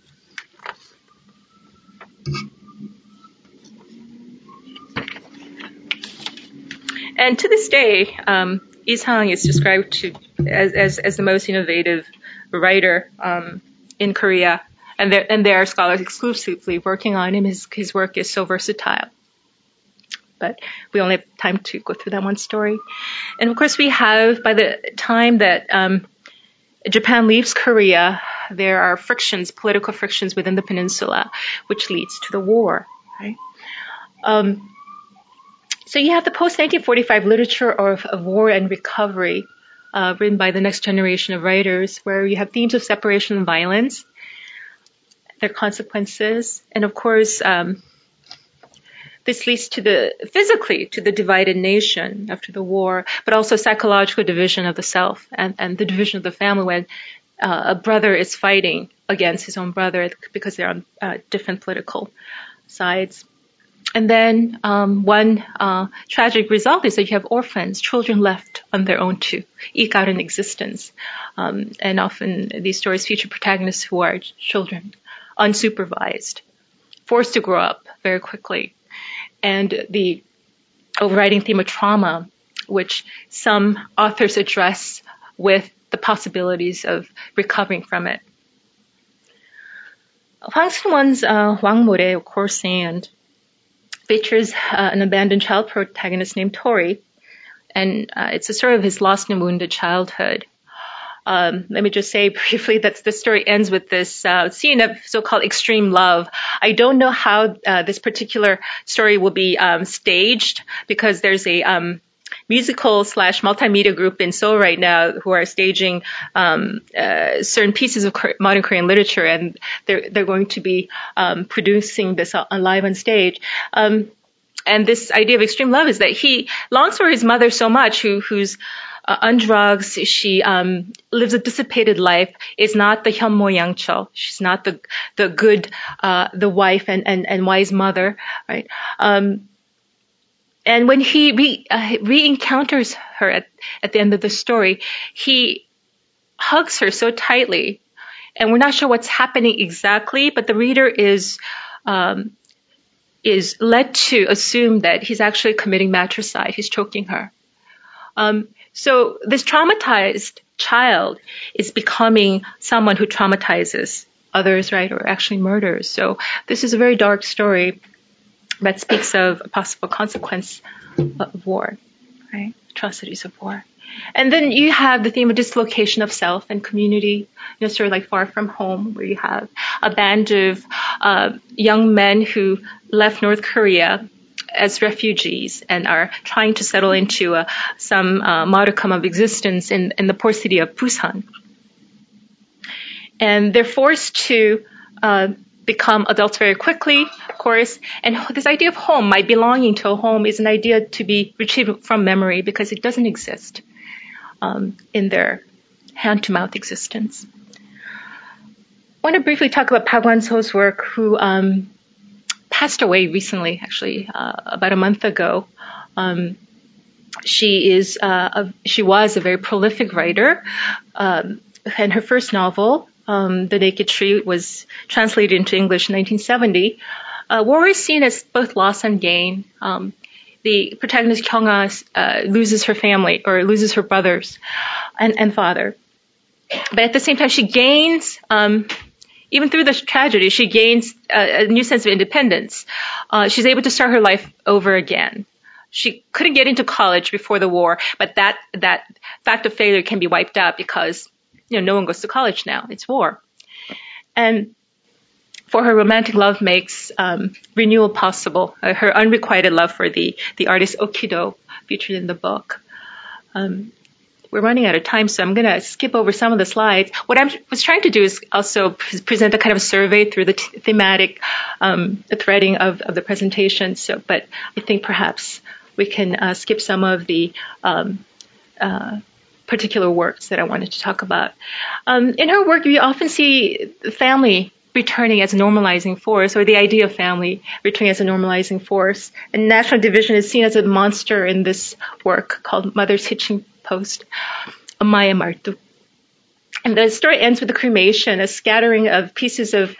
And to this day, Lee Sang is described as the most innovative writer in Korea. And there are scholars exclusively working on him. His work is so versatile. But we only have time to go through that one story. And of course, we have, by the time that Japan leaves Korea, there are political frictions within the peninsula, which leads to the war. Right? So you have the post-1945 literature of war and recovery, written by the next generation of writers, where you have themes of separation and violence, their consequences, and of course, this leads physically to the divided nation after the war, but also psychological division of the self and the division of the family when a brother is fighting against his own brother because they're on different political sides. And then one tragic result is that you have orphans, children left on their own to eke out an existence. And often these stories feature protagonists who are children, unsupervised, forced to grow up very quickly. And the overriding theme of trauma, which some authors address with the possibilities of recovering from it. Hwang Sun-won's Hwangmorae, of course, and features an abandoned child protagonist named Tori, and it's a story of his lost and wounded childhood. Let me just say briefly that the story ends with this scene of so-called extreme love. I don't know how this particular story will be staged because there's a musical / multimedia group in Seoul right now who are staging certain pieces of modern Korean literature, and they're going to be producing this live on stage. And this idea of extreme love is that he longs for his mother so much, who's on drugs. She lives a dissipated life, is not the Hyunmo Yangchul. She's not the good, the wife and wise mother, right? And when he re-encounters her at the end of the story, he hugs her so tightly, and we're not sure what's happening exactly, but the reader is led to assume that he's actually committing matricide. He's choking her. So this traumatized child is becoming someone who traumatizes others, right, or actually murders. So this is a very dark story that speaks of a possible consequence of war, right, atrocities of war. And then you have the theme of dislocation of self and community, sort of like Far From Home, where you have a band of young men who left North Korea as refugees and are trying to settle into some modicum of existence in the port city of Busan. And they're forced to become adults very quickly, of course. And this idea of home, my belonging to a home, is an idea to be retrieved from memory because it doesn't exist in their hand-to-mouth existence. I want to briefly talk about Park Wan-so's work, who passed away recently, actually, about a month ago. She was a very prolific writer, and her first novel, The Naked Tree, was translated into English in 1970. War is seen as both loss and gain. The protagonist Kyung-ah loses her family, or loses her brothers and father. But at the same time, she gains, even through this tragedy, she gains a new sense of independence. She's able to start her life over again. She couldn't get into college before the war, but that fact of failure can be wiped out because no one goes to college now. It's war. And for her, romantic love makes renewal possible. Her unrequited love for the artist Okido, featured in the book. We're running out of time, so I'm going to skip over some of the slides. What I was trying to do is also present a kind of survey through the thematic the threading of the presentation. But I think perhaps we can skip some of the particular works that I wanted to talk about. In her work, we often see family returning as a normalizing force, or the idea of family returning as a normalizing force. And national division is seen as a monster in this work called Mother's Hitching Post, Amaya Martu. And the story ends with the cremation, a scattering of pieces of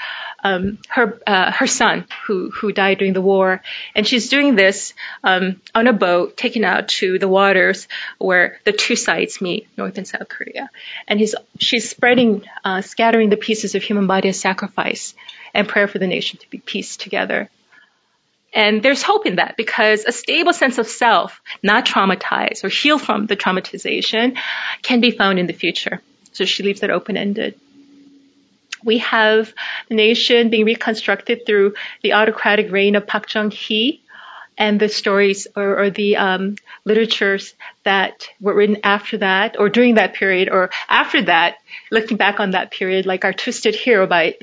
her son who died during the war. And she's doing this on a boat taken out to the waters where the two sides meet, North and South Korea. And she's scattering the pieces of human body as sacrifice and prayer for the nation to be pieced together. And there's hope in that because a stable sense of self, not traumatized or healed from the traumatization, can be found in the future. So she leaves that open-ended. We have the nation being reconstructed through the autocratic reign of Park Chung-hee and the stories or the literatures that were written after that, or during that period, or after that, looking back on that period, like Our Twisted Hero by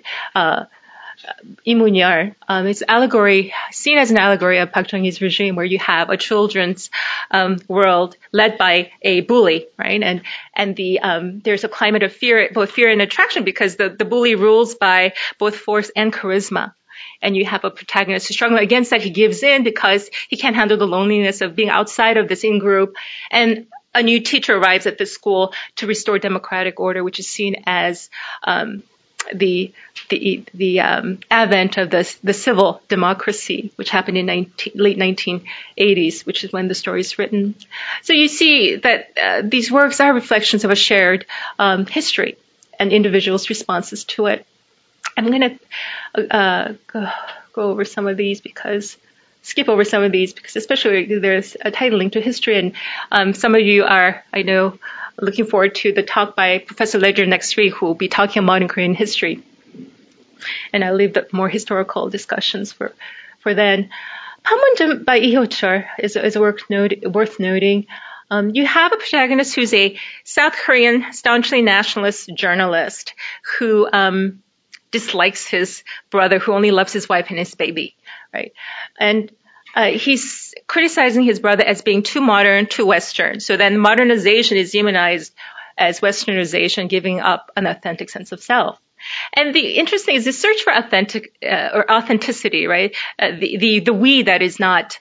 Lee Mun-yeol. It's allegory, seen as an allegory of Park Chung-hee's regime, where you have a children's world led by a bully, right? And there's a climate of fear, both fear and attraction, because the bully rules by both force and charisma. And you have a protagonist who's struggling against that. He gives in because he can't handle the loneliness of being outside of this in-group. And a new teacher arrives at the school to restore democratic order, which is seen as the advent of the civil democracy, which happened in late 1980s, which is when the story is written. So you see that these works are reflections of a shared history and individuals' responses to it. I'm going to go over some of these skip over some of these because especially there's a tight link to history, and some of you are, I know, looking forward to the talk by Professor Ledger next week, who will be talking about modern Korean history. And I'll leave the more historical discussions for then. Panmunjom by Lee Ho-chul is a work worth noting. You have a protagonist who's a South Korean staunchly nationalist journalist who dislikes his brother, who only loves his wife and his baby, right? And he's criticizing his brother as being too modern, too Western. So then modernization is demonized as Westernization, giving up an authentic sense of self. And the interesting is the search for authenticity, right? The we that is not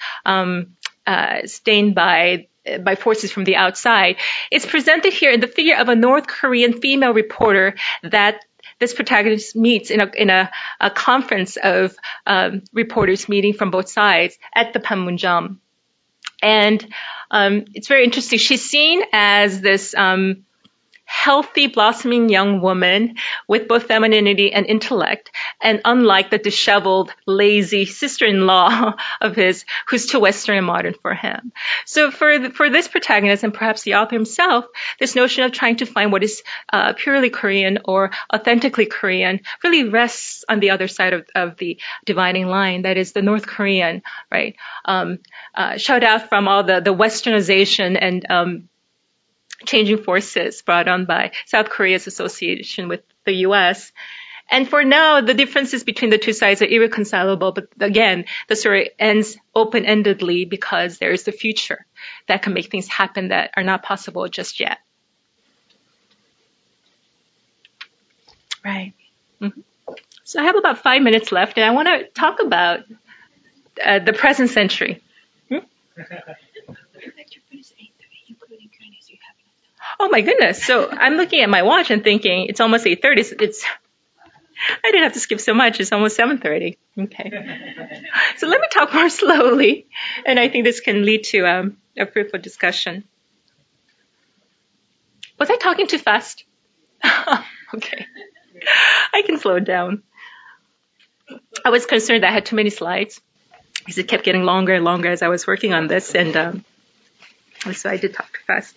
stained by forces from the outside. It's presented here in the figure of a North Korean female reporter that this protagonist meets in a conference of reporters meeting from both sides at the Panmunjom. And it's very interesting. She's seen as this healthy, blossoming young woman with both femininity and intellect, and unlike the disheveled, lazy sister-in-law of his, who's too Western and modern for him. So for this protagonist, and perhaps the author himself, this notion of trying to find what is purely Korean or authentically Korean really rests on the other side of the dividing line, that is the North Korean, right? Shut out from all the Westernization and changing forces brought on by South Korea's association with the U.S. And for now, the differences between the two sides are irreconcilable. But again, the story ends open-endedly because there is the future that can make things happen that are not possible just yet. Right. Mm-hmm. So I have about 5 minutes left, and I want to talk about the present century. Oh my goodness. So I'm looking at my watch and thinking it's almost 8:30. I didn't have to skip so much. It's almost 7:30. Okay. So let me talk more slowly, and I think this can lead to a fruitful discussion. Was I talking too fast? Okay. I can slow it down. I was concerned that I had too many slides because it kept getting longer and longer as I was working on this, and so I did talk too fast.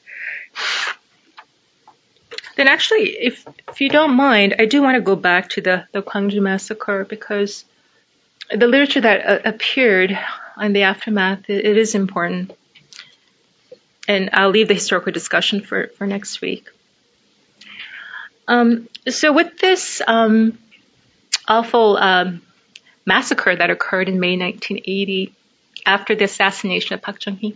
Then actually, if you don't mind, I do want to go back to the Gwangju massacre because the literature that appeared in the aftermath, it is important. And I'll leave the historical discussion for next week. So with this awful massacre that occurred in May 1980 after the assassination of Park Chung-hee,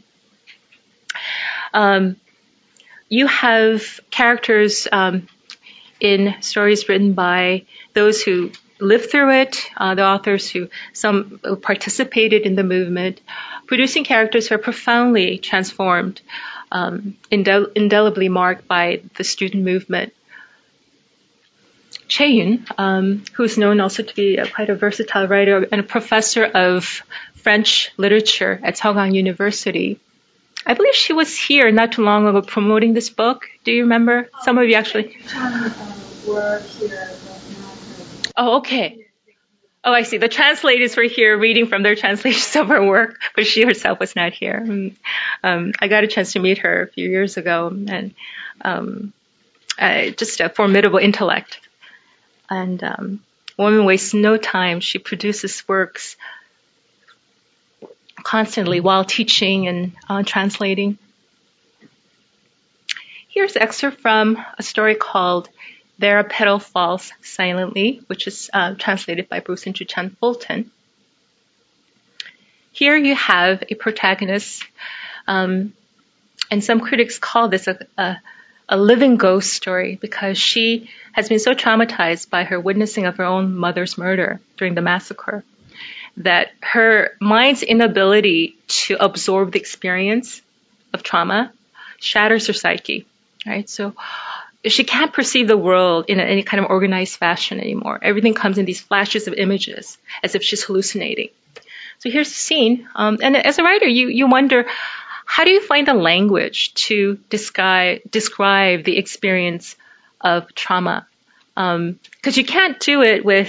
you have characters in stories written by those who lived through it, the authors who some participated in the movement, producing characters who are profoundly transformed, indelibly marked by the student movement. Chae-yoon, who's known also to be quite a versatile writer and a professor of French literature at Seogang University, I believe she was here not too long ago promoting this book. Do you remember? Some of you actually. Oh, okay. Oh, I see. The translators were here reading from their translations of her work, but she herself was not here. I got a chance to meet her a few years ago, and just a formidable intellect. And woman wastes no time. She produces works constantly while teaching and translating. Here's an excerpt from a story called There a Petal Falls Silently, which is translated by Bruce and Ju-Chan Fulton. Here you have a protagonist, and some critics call this a living ghost story because she has been so traumatized by her witnessing of her own mother's murder during the massacre that her mind's inability to absorb the experience of trauma shatters her psyche, right? So she can't perceive the world in any kind of organized fashion anymore. Everything comes in these flashes of images as if she's hallucinating. So here's the scene. And as a writer, you wonder, how do you find the language to describe the experience of trauma? Because you can't do it with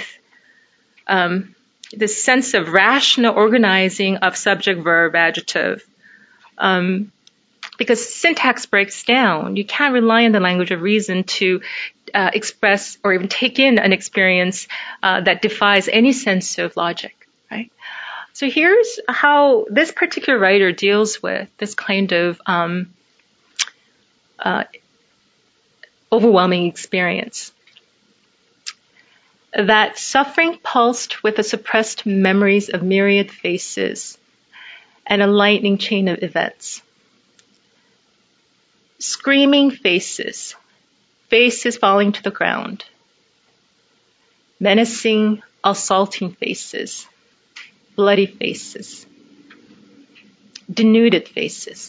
this sense of rational organizing of subject, verb, adjective. Because syntax breaks down. You can't rely on the language of reason to express or even take in an experience that defies any sense of logic, right? So here's how this particular writer deals with this kind of overwhelming experience. That suffering pulsed with the suppressed memories of myriad faces and a lightning chain of events. Screaming faces, faces falling to the ground. Menacing, assaulting faces, bloody faces. Denuded faces.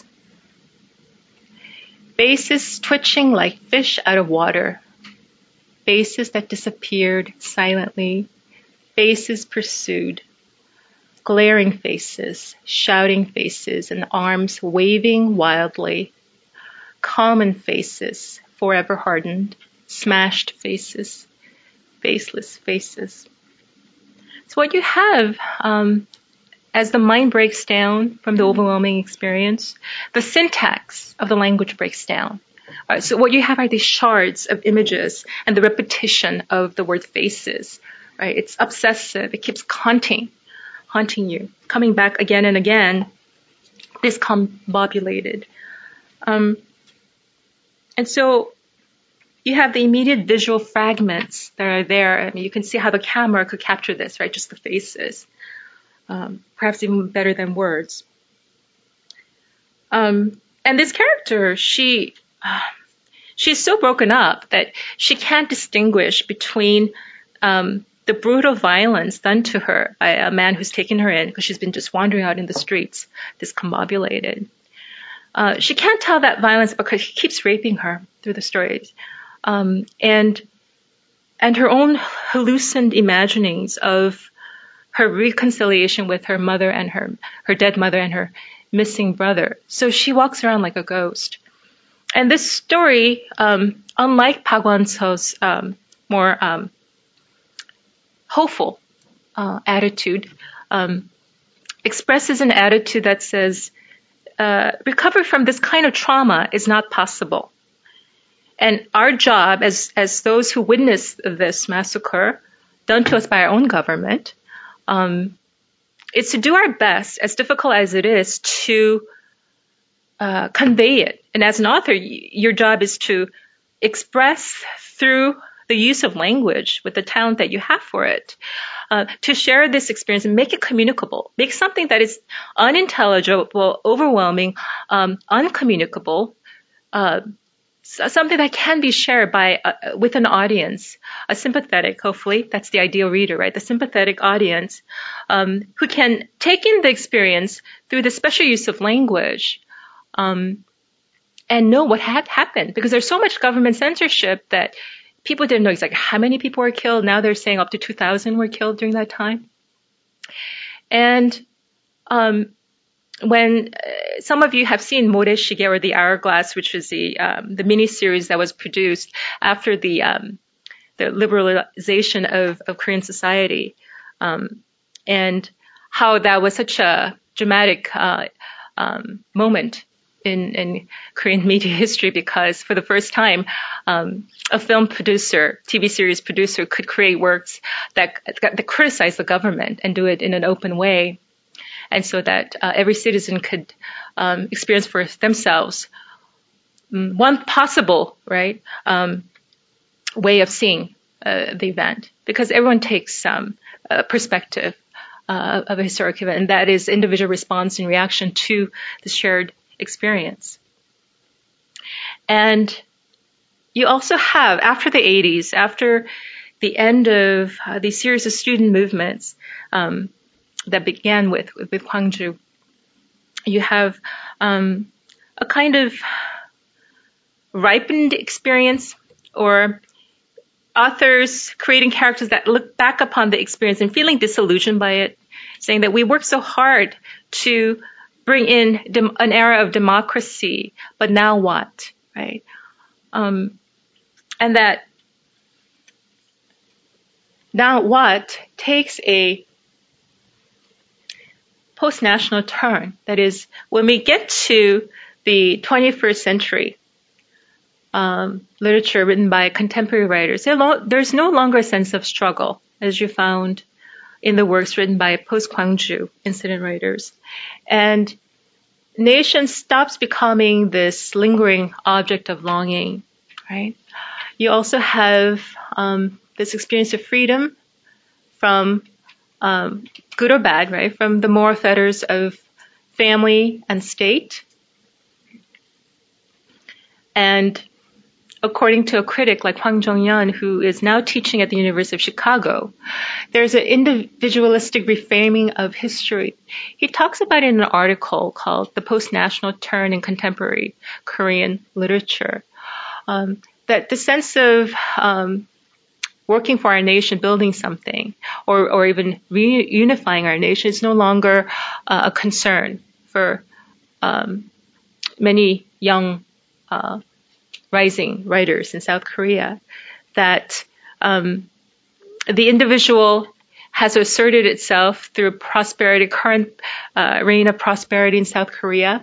Faces twitching like fish out of water. Faces that disappeared silently. Faces pursued. Glaring faces, shouting faces, and arms waving wildly. Common faces, forever hardened. Smashed faces, faceless faces. So what you have, as the mind breaks down from the overwhelming experience, the syntax of the language breaks down. So what you have are these shards of images and the repetition of the word faces. Right? It's obsessive. It keeps haunting you, coming back again and again, discombobulated. And so you have the immediate visual fragments that are there. I mean, you can see how the camera could capture this, right? Just the faces, perhaps even better than words. And this character, she's so broken up that she can't distinguish between the brutal violence done to her by a man who's taken her in because she's been just wandering out in the streets, discombobulated. She can't tell that violence because he keeps raping her through the stories. And her own hallucined imaginings of her reconciliation with her mother and her dead mother and her missing brother. So she walks around like a ghost. And this story, unlike Park Won-seo's more hopeful attitude, expresses an attitude that says, recovery from this kind of trauma is not possible. And our job as those who witnessed this massacre done to us by our own government, is to do our best, as difficult as it is, to convey it. And as an author, your job is to express through the use of language with the talent that you have for it, to share this experience and make it communicable, make something that is unintelligible, overwhelming, uncommunicable, something that can be shared by with an audience, a sympathetic, hopefully, that's the ideal reader, right? The sympathetic audience who can take in the experience through the special use of language and know what had happened. Because there's so much government censorship that people didn't know exactly how many people were killed. Now they're saying up to 2,000 were killed during that time. And when some of you have seen Moreshige, or The Hourglass, which was the miniseries that was produced after the liberalization of Korean society, and how that was such a dramatic moment in Korean media history, because for the first time, a film producer, TV series producer, could create works that criticize the government and do it in an open way. And so that every citizen could experience for themselves one possible, right, way of seeing the event, because everyone takes some perspective of a historic event, and that is individual response and reaction to the shared experience. And you also have, after the 80s, after the end of the series of student movements that began with Gwangju, you have a kind of ripened experience, or authors creating characters that look back upon the experience and feeling disillusioned by it, saying that we worked so hard to bring in an era of democracy, but now what, right? And that now what takes a post-national turn. That is, when we get to the 21st century, literature written by contemporary writers, there's no longer a sense of struggle, as you found in the works written by post-Gwangju incident writers. And nation stops becoming this lingering object of longing, right? You also have this experience of freedom from good or bad, right? From the moral fetters of family and state. And according to a critic like Hwang Jong-yeon, who is now teaching at the University of Chicago, there's an individualistic reframing of history. He talks about it in an article called The Post-National Turn in Contemporary Korean Literature, that the sense of working for our nation, building something, or even reunifying our nation is no longer a concern for many young rising writers in South Korea, that the individual has asserted itself through prosperity, current reign of prosperity in South Korea,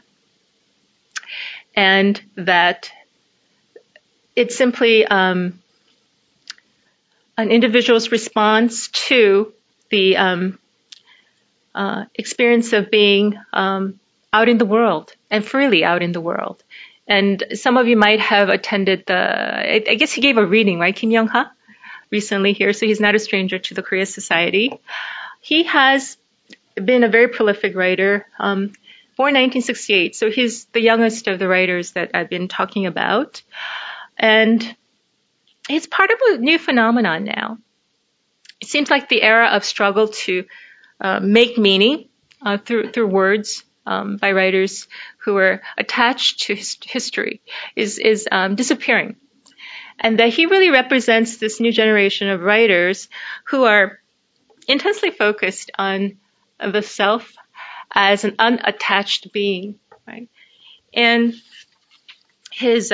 and that it's simply an individual's response to the experience of being out in the world and freely out in the world. And some of you might have attended I guess he gave a reading, right, Kim Young-ha, recently here, so he's not a stranger to the Korea Society. He has been a very prolific writer, born 1968, so he's the youngest of the writers that I've been talking about. And it's part of a new phenomenon now. It seems like the era of struggle to make meaning through words by writers who are attached to history is disappearing. And that he really represents this new generation of writers who are intensely focused on the self as an unattached being, right? And his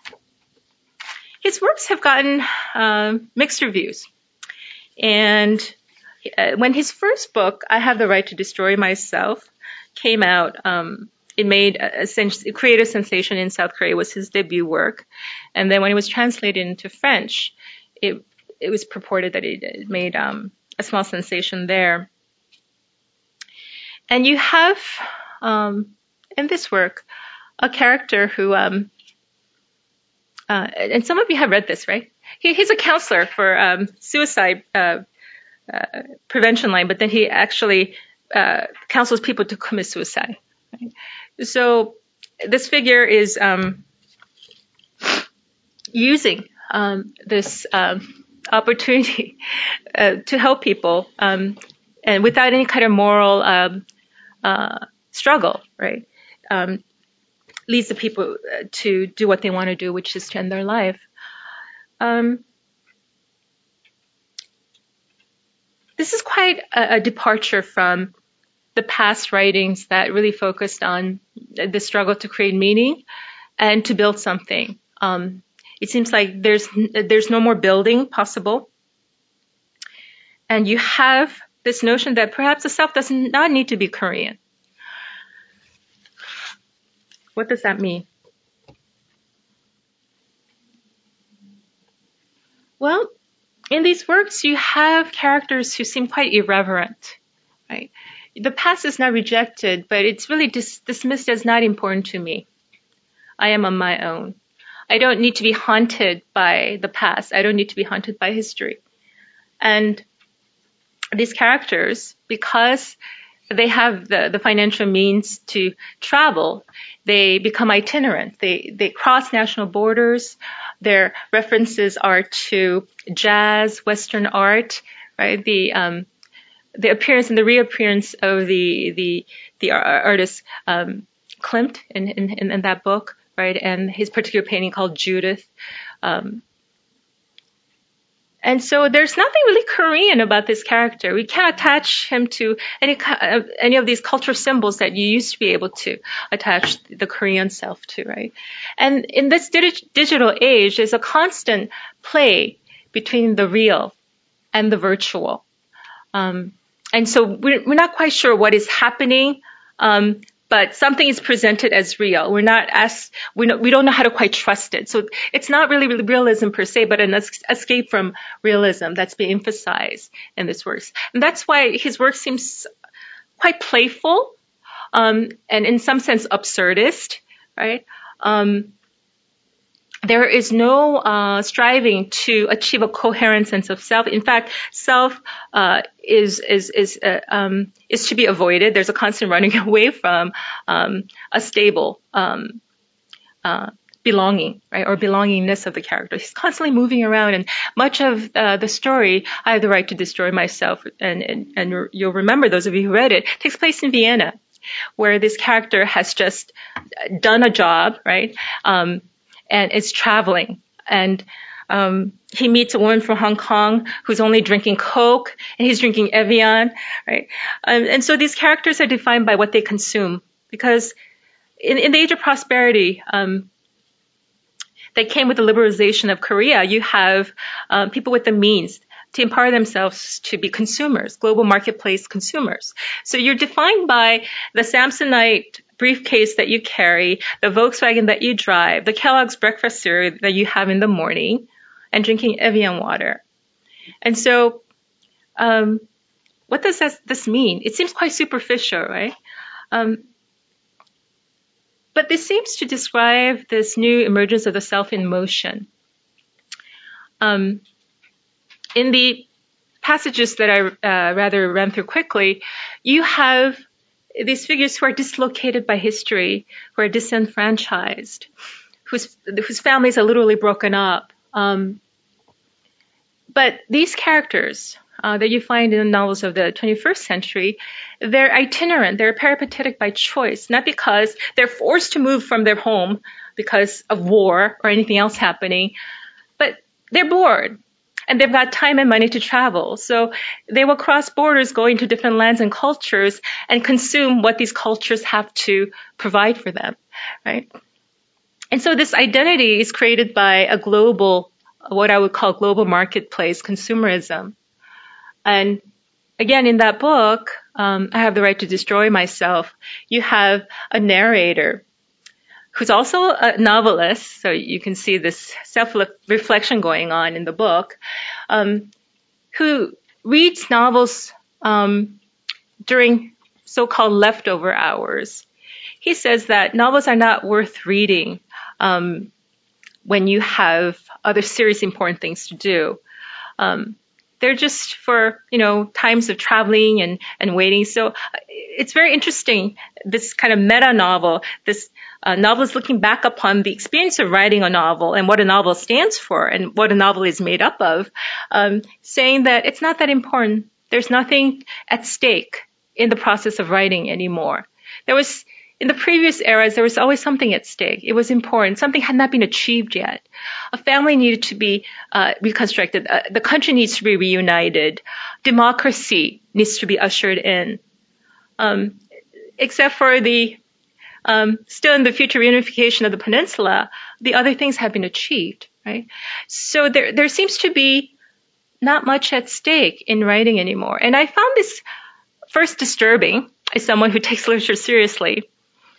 works have gotten mixed reviews. And when his first book, I Have the Right to Destroy Myself, came out, it created a sensation in South Korea. It was his debut work. And then when it was translated into French, it was purported that it made a small sensation there. And you have, in this work, a character who, and some of you have read this, right? He's a counselor for suicide prevention line, but then he actually counsels people to commit suicide. Right? So this figure is using this opportunity to help people, and without any kind of moral struggle, right? Leads the people to do what they want to do, which is to end their life. This is quite a departure from the past writings that really focused on the struggle to create meaning and to build something. It seems like there's no more building possible. And you have this notion that perhaps the self does not need to be Korean. What does that mean? Well, in these works, you have characters who seem quite irreverent, right? The past is not rejected, but it's really dismissed as not important to me. I am on my own. I don't need to be haunted by the past. I don't need to be haunted by history. And these characters, because they have the financial means to travel, they become itinerant. They cross national borders. Their references are to jazz, Western art, right? The appearance and the reappearance of the artist Klimt in that book, right? And his particular painting called Judith. And so there's nothing really Korean about this character. We can't attach him to any of these cultural symbols that you used to be able to attach the Korean self to, right? And in this digital age, there's a constant play between the real and the virtual. And so we're not quite sure what is happening, but something is presented as real. We don't know how to quite trust it. So it's not really realism per se, but an escape from realism that's being emphasized in this work. And that's why his work seems quite playful, and in some sense absurdist, right? There is no striving to achieve a coherent sense of self. In fact, self is to be avoided. There's a constant running away from a stable belonging, right, or belongingness of the character. He's constantly moving around, and much of the story, I Have the Right to Destroy Myself, and you'll remember, those of you who read it, takes place in Vienna, where this character has just done a job, right? And is traveling. And he meets a woman from Hong Kong who's only drinking Coke, and he's drinking Evian, right? And so these characters are defined by what they consume, because in the age of prosperity, that came with the liberalization of Korea, you have people with the means to empower themselves to be consumers, global marketplace consumers. So you're defined by the Samsonite briefcase that you carry, the Volkswagen that you drive, the Kellogg's breakfast cereal that you have in the morning, and drinking Evian water. And so, what does this mean? It seems quite superficial, right? But this seems to describe this new emergence of the self in motion. In the passages that I rather ran through quickly, you have these figures who are dislocated by history, who are disenfranchised, whose families are literally broken up. But these characters that you find in the novels of the 21st century, they're itinerant, they're peripatetic by choice, not because they're forced to move from their home because of war or anything else happening, but they're bored. And they've got time and money to travel. So they will cross borders, go into different lands and cultures, and consume what these cultures have to provide for them, right? And so this identity is created by a global, what I would call global marketplace consumerism. And again, in that book, I Have the Right to Destroy Myself, you have a narrator who's also a novelist, so you can see this self-reflection going on in the book, who reads novels during so-called leftover hours. He says that novels are not worth reading when you have other serious important things to do. They're just for, times of traveling and waiting. So it's very interesting, this kind of meta novel, this novel is looking back upon the experience of writing a novel and what a novel stands for and what a novel is made up of, saying that it's not that important. There's nothing at stake in the process of writing anymore. In the previous eras, there was always something at stake. It was important. Something had not been achieved yet. A family needed to be reconstructed. The country needs to be reunited. Democracy needs to be ushered in. Except for the still in the future reunification of the peninsula, the other things have been achieved, right? So there seems to be not much at stake in writing anymore. And I found this first disturbing as someone who takes literature seriously.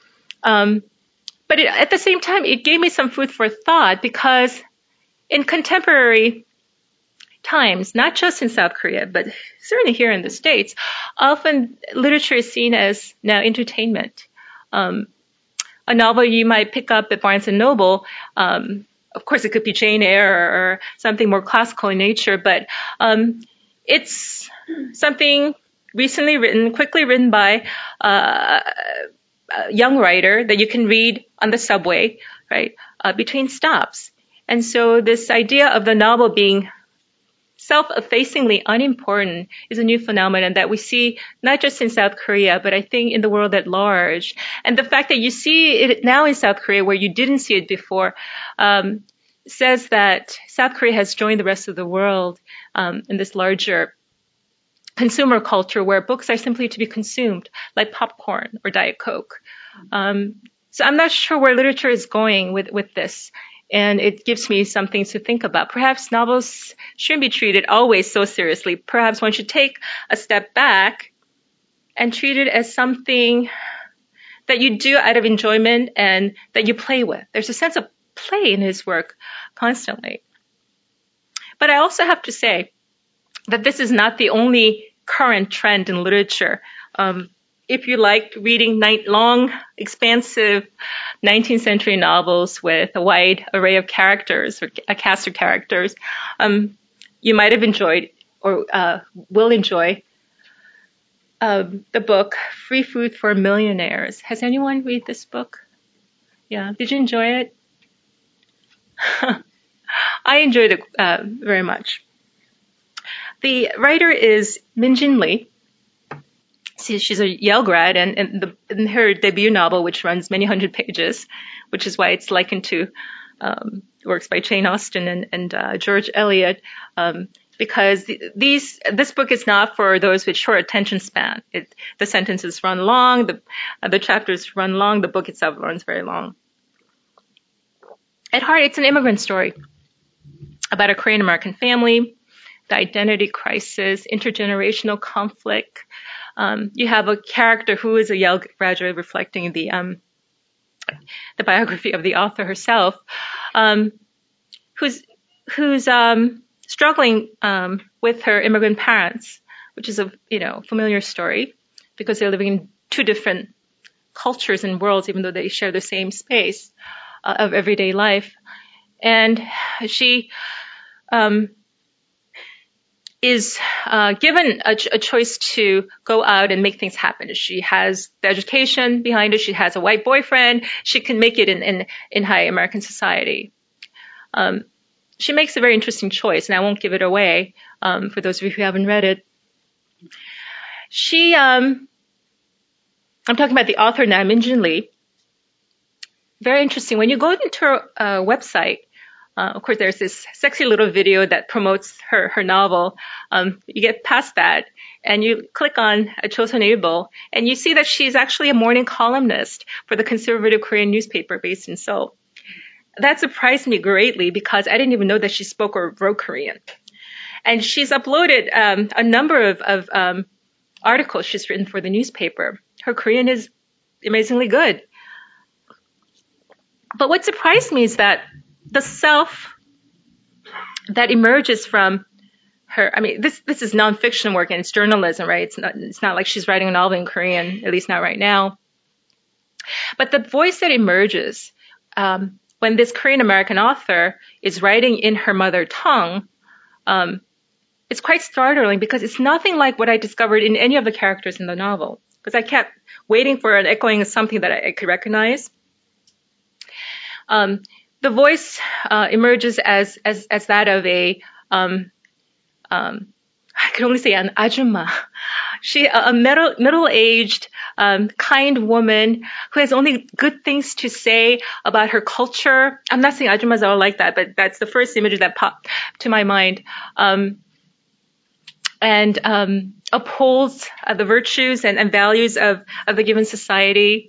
But at the same time, it gave me some food for thought, because in contemporary times, not just in South Korea, but certainly here in the States, often literature is seen as now entertainment. a novel you might pick up at Barnes & Noble. Of course, it could be Jane Eyre or something more classical in nature, but it's something recently written, quickly written by a young writer that you can read on the subway, right, between stops. And so this idea of the novel being self-effacingly unimportant is a new phenomenon that we see not just in South Korea, but I think in the world at large. And the fact that you see it now in South Korea where you didn't see it before says that South Korea has joined the rest of the world in this larger consumer culture where books are simply to be consumed, like popcorn or Diet Coke. So I'm not sure where literature is going with this. And it gives me something to think about. Perhaps novels shouldn't be treated always so seriously. Perhaps one should take a step back and treat it as something that you do out of enjoyment and that you play with. There's a sense of play in his work constantly. But I also have to say that this is not the only current trend in literature. If you like reading long, expansive 19th century novels with a wide array of characters or a cast of characters, you might have enjoyed or will enjoy the book Free Food for Millionaires. Has anyone read this book? Yeah. Did you enjoy it? I enjoyed it very much. The writer is Min-Jin Lee. She's a Yale grad, and in her debut novel, which runs many hundred pages, which is why it's likened to works by Jane Austen and George Eliot, because this book is not for those with short attention span. The sentences run long, the chapters run long, the book itself runs very long. At heart, it's an immigrant story about a Korean American family, the identity crisis, intergenerational conflict. You have a character who is a Yale graduate reflecting the biography of the author herself, who's struggling with her immigrant parents, which is a familiar story because they're living in two different cultures and worlds, even though they share the same space of everyday life. And she is given a choice to go out and make things happen. She has the education behind her. She has a white boyfriend. She can make it in high American society. She makes a very interesting choice, and I won't give it away for those of you who haven't read it. I'm talking about the author now, Min-Jin Lee. Very interesting. When you go into her website, of course, there's this sexy little video that promotes her novel. You get past that, and you click on Chosunilbo, and you see that she's actually a morning columnist for the conservative Korean newspaper based in Seoul. That surprised me greatly because I didn't even know that she spoke or wrote Korean. And she's uploaded a number of articles she's written for the newspaper. Her Korean is amazingly good. But what surprised me is that the self that emerges from her, I mean, this is nonfiction work and it's journalism, right? It's not like she's writing a novel in Korean, at least not right now. But the voice that emerges when this Korean American author is writing in her mother tongue, it's quite startling because it's nothing like what I discovered in any of the characters in the novel. Because I kept waiting for an echoing of something that I could recognize. The voice emerges as that of I can only say an ajumma. She a middle-aged, kind woman who has only good things to say about her culture. I'm not saying ajummas are all like that, but that's the first image that popped to my mind. And upholds the virtues and values of the given society.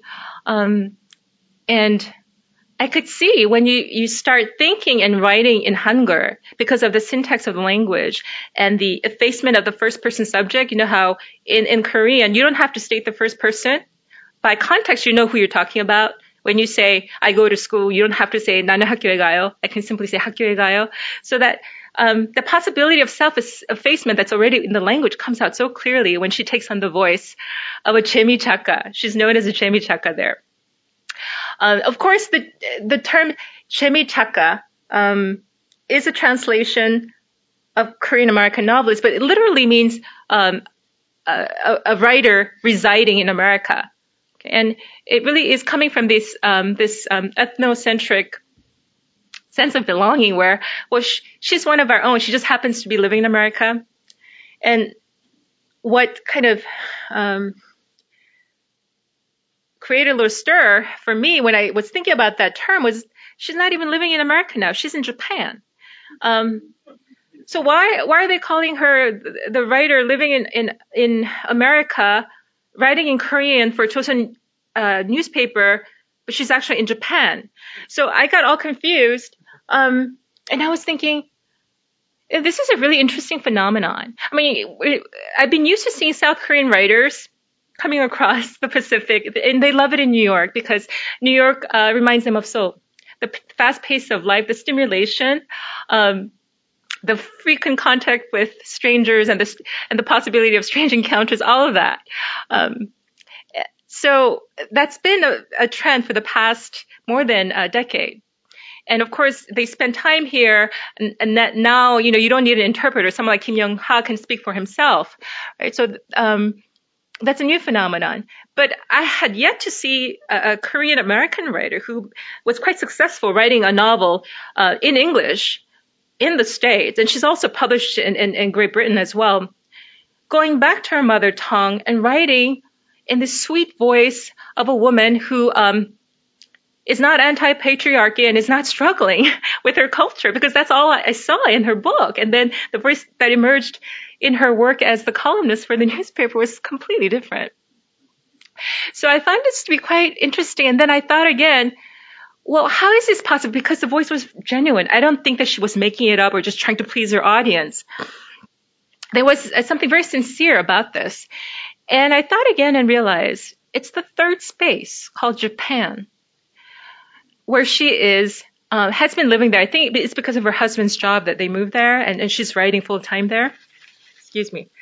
And I could see when you start thinking and writing in Hangul because of the syntax of the language and the effacement of the first person subject. You know how in Korean, you don't have to state the first person. By context, you know who you're talking about. When you say, I go to school, you don't have to say, 나는 학교에 가요. I can simply say, 학교에 가요. So that the possibility of self-effacement that's already in the language comes out so clearly when she takes on the voice of a chemichaka. She's known as a chemichaka there. Of course, the term 재미작가 is a translation of Korean American novelist, but it literally means a writer residing in America. Okay? And it really is coming from this ethnocentric sense of belonging where, well, she's one of our own. She just happens to be living in America. And what kind of created a little stir for me when I was thinking about that term was she's not even living in America now. She's in Japan. So why are they calling her the writer living in America, writing in Korean for Chosun newspaper, but she's actually in Japan? So I got all confused, and I was thinking, this is a really interesting phenomenon. I mean, I've been used to seeing South Korean writers coming across the Pacific, and they love it in New York because New York reminds them of Seoul. The fast pace of life, the stimulation, the frequent contact with strangers, and the possibility of strange encounters, all of that. So that's been a trend for the past more than a decade. And of course, they spend time here, and that now, you don't need an interpreter. Someone like Kim Young-ha can speak for himself, right? So that's a new phenomenon. But I had yet to see a Korean American writer who was quite successful writing a novel in English in the States, and she's also published in Great Britain as well, going back to her mother tongue and writing in the sweet voice of a woman who is not anti-patriarchy and is not struggling with her culture, because that's all I saw in her book. And then the voice that emerged in her work as the columnist for the newspaper was completely different. So I found this to be quite interesting. And then I thought again, well, how is this possible? Because the voice was genuine. I don't think that she was making it up or just trying to please her audience. There was something very sincere about this. And I thought again and realized it's the third space called Japan, where she has been living there. I think it's because of her husband's job that they moved there, and she's writing full time there. Excuse me.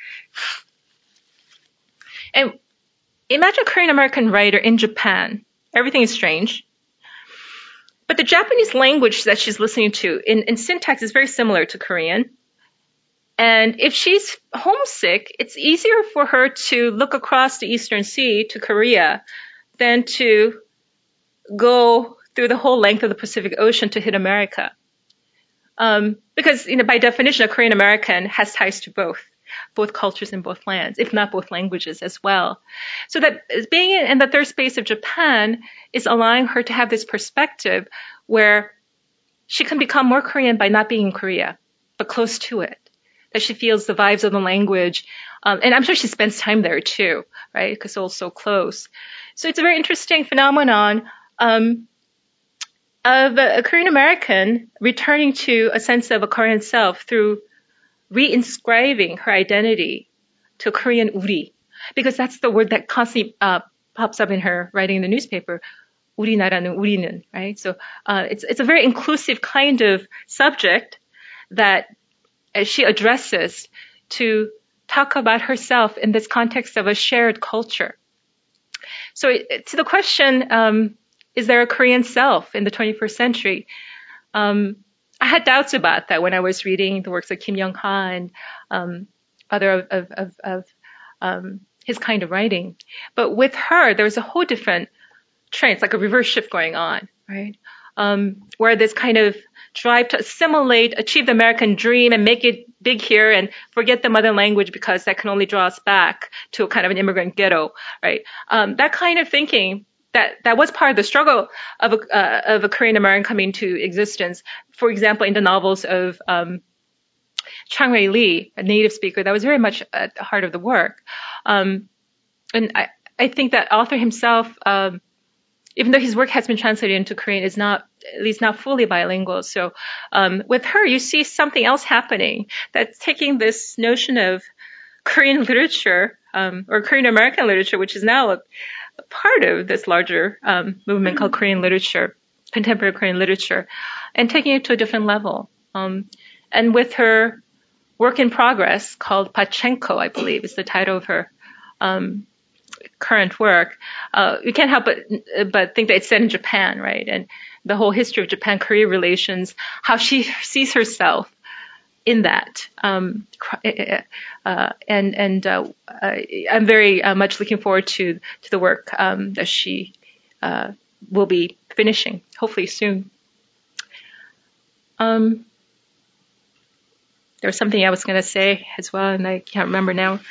And imagine a Korean American writer in Japan. Everything is strange. But the Japanese language that she's listening to in syntax is very similar to Korean. And if she's homesick, it's easier for her to look across the Eastern Sea to Korea than to go through the whole length of the Pacific Ocean to hit America. Because, by definition, a Korean American has ties to both cultures in both lands, if not both languages as well. So that being in the third space of Japan is allowing her to have this perspective where she can become more Korean by not being in Korea, but close to it. That she feels the vibes of the language. And I'm sure she spends time there too, right? Because Seoul's so close. So it's a very interesting phenomenon of a Korean American returning to a sense of a Korean self through reinscribing her identity to Korean uri, because that's the word that constantly pops up in her writing in the newspaper, 우리나라는 우리는, right? So it's a very inclusive kind of subject that she addresses to talk about herself in this context of a shared culture. So to the question, is there a Korean self in the 21st century? I had doubts about that when I was reading the works of Kim Young-ha and other of his kind of writing. But with her, there was a whole different trend. It's like a reverse shift going on, right? Where this kind of drive to assimilate, achieve the American dream and make it big here and forget the mother language because that can only draw us back to a kind of an immigrant ghetto, right? That kind of thinking that was part of the struggle of a Korean American coming to existence. For example, in the novels of Chang Rae Lee, a native speaker, that was very much at the heart of the work. And I think that author himself, even though his work has been translated into Korean, is not, at least not fully bilingual. So with her, you see something else happening that's taking this notion of Korean literature or Korean American literature, which is now a part of this larger movement called Korean literature, contemporary Korean literature, and taking it to a different level. And with her work in progress called Pachenko, I believe is the title of her current work, we can't help but think that it's set in Japan, right? And the whole history of Japan-Korea relations, how she sees herself in that. I'm very much looking forward to the work that she will be finishing, hopefully soon. There was something I was going to say as well, and I can't remember now.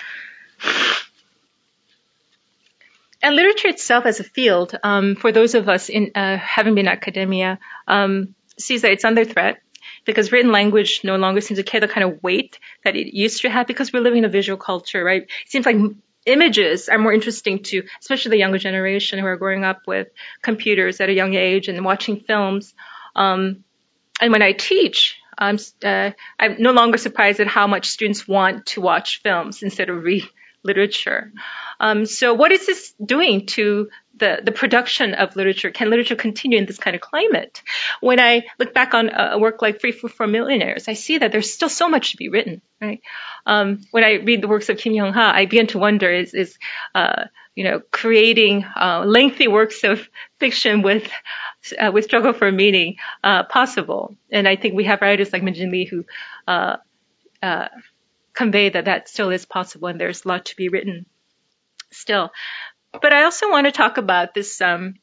And literature itself as a field, for those of us having been in academia, sees that it's under threat because written language no longer seems to carry the kind of weight that it used to have because we're living in a visual culture, right? It seems like images are more interesting to, especially the younger generation who are growing up with computers at a young age and watching films. And when I teach, I'm no longer surprised at how much students want to watch films instead of read literature. So what is this doing to the production of literature? Can literature continue in this kind of climate? When I look back on a work like Free Food for Millionaires, I see that there's still so much to be written, right? When I read the works of Kim Young-ha, I begin to wonder, is creating lengthy works of fiction with struggle for meaning possible? And I think we have writers like Min-Jin Lee who convey that still is possible, and there's a lot to be written still. But I also want to talk about this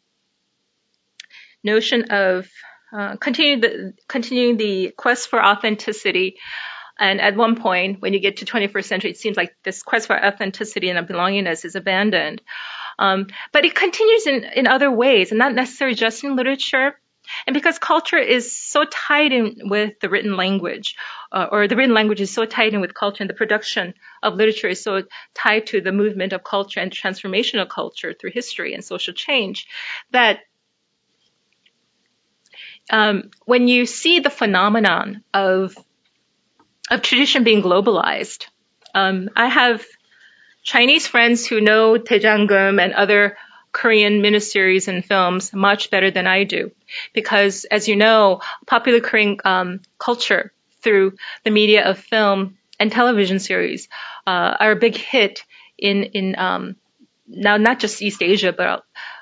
notion of continuing the quest for authenticity. And at one point, when you get to 21st century, it seems like this quest for authenticity and belongingness is abandoned. But it continues in other ways, and not necessarily just in literature. And because culture is so tied in with the written language, or the written language is so tied in with culture, and the production of literature is so tied to the movement of culture and transformation of culture through history and social change, that when you see the phenomenon of tradition being globalized, I have Chinese friends who know Daejanggeum and other Korean miniseries and films much better than I do, because, as you know, popular Korean culture through the media of film and television series are a big hit in now not just East Asia, but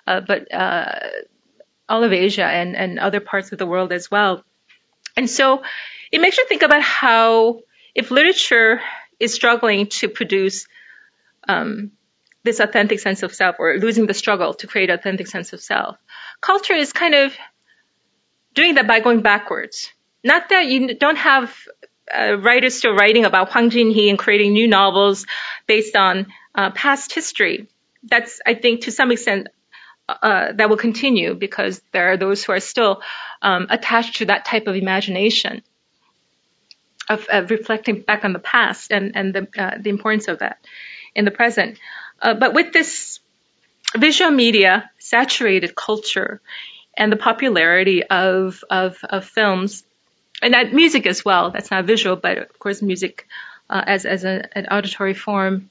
all of Asia and other parts of the world as well. And so it makes you think about how, if literature is struggling to produce this authentic sense of self, or losing the struggle to create an authentic sense of self, culture is kind of doing that by going backwards. Not that you don't have writers still writing about Hwang Jin-hee and creating new novels based on past history. That's, I think, to some extent, that will continue because there are those who are still attached to that type of imagination of reflecting back on the past and the importance of that in the present. But with this visual media saturated culture and the popularity of films, and that music as well, that's not visual, but of course music as an auditory form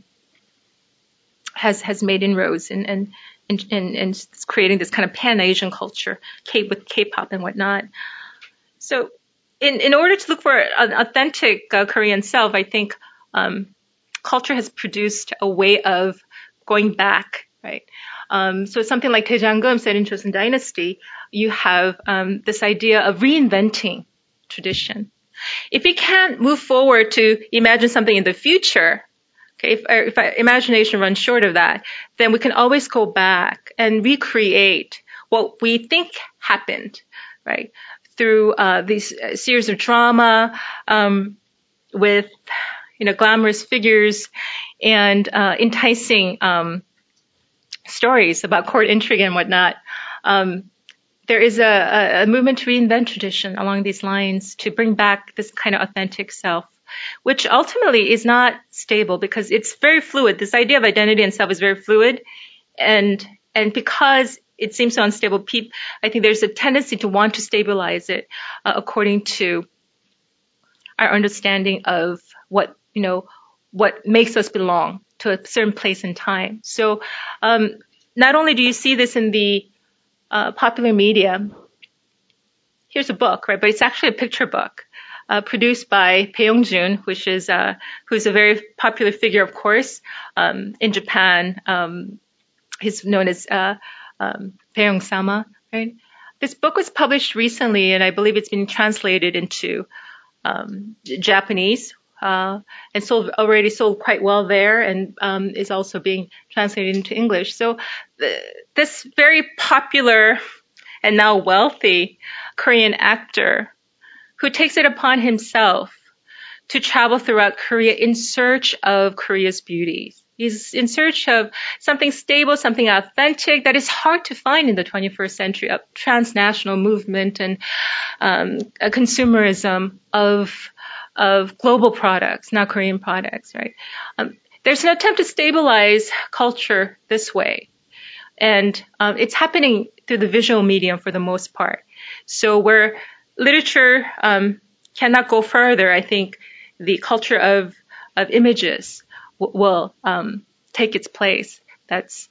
has made inroads in creating this kind of pan-Asian culture, with K-pop and whatnot. So in order to look for an authentic Korean self, I think culture has produced a way of going back, right? So something like Daejanggeum said in Joseon Dynasty, you have this idea of reinventing tradition. If we can't move forward to imagine something in the future, okay, if our imagination runs short of that, then we can always go back and recreate what we think happened, right? Through these series of drama with glamorous figures and enticing stories about court intrigue and whatnot. There is a movement to reinvent tradition along these lines to bring back this kind of authentic self, which ultimately is not stable because it's very fluid. This idea of identity and self is very fluid, and because it seems so unstable, I think there's a tendency to want to stabilize it according to our understanding of what makes us belong to a certain place and time. So not only do you see this in the popular media, here's a book, right? But it's actually a picture book produced by Bae Yong-jun, who's a very popular figure, of course, in Japan. He's known as Bae Yong-sama, right? This book was published recently, and I believe it's been translated into Japanese, and already sold quite well there, and is also being translated into English. So this very popular and now wealthy Korean actor who takes it upon himself to travel throughout Korea in search of Korea's beauty. He's in search of something stable, something authentic that is hard to find in the 21st century, a transnational movement and a consumerism of global products, not Korean products, right? There's an attempt to stabilize culture this way. And it's happening through the visual medium for the most part. So where literature cannot go further, I think the culture of images will take its place. That's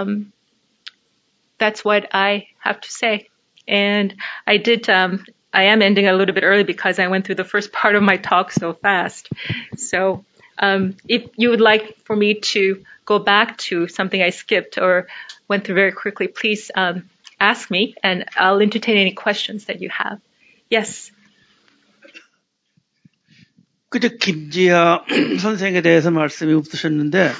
what I have to say. And I am ending a little bit early because I went through the first part of my talk so fast. So if you would like for me to go back to something I skipped or went through very quickly, please ask me, and I'll entertain any questions that you have. Yes. 그저 김지하 선생에 대해서 말씀이 없으셨는데.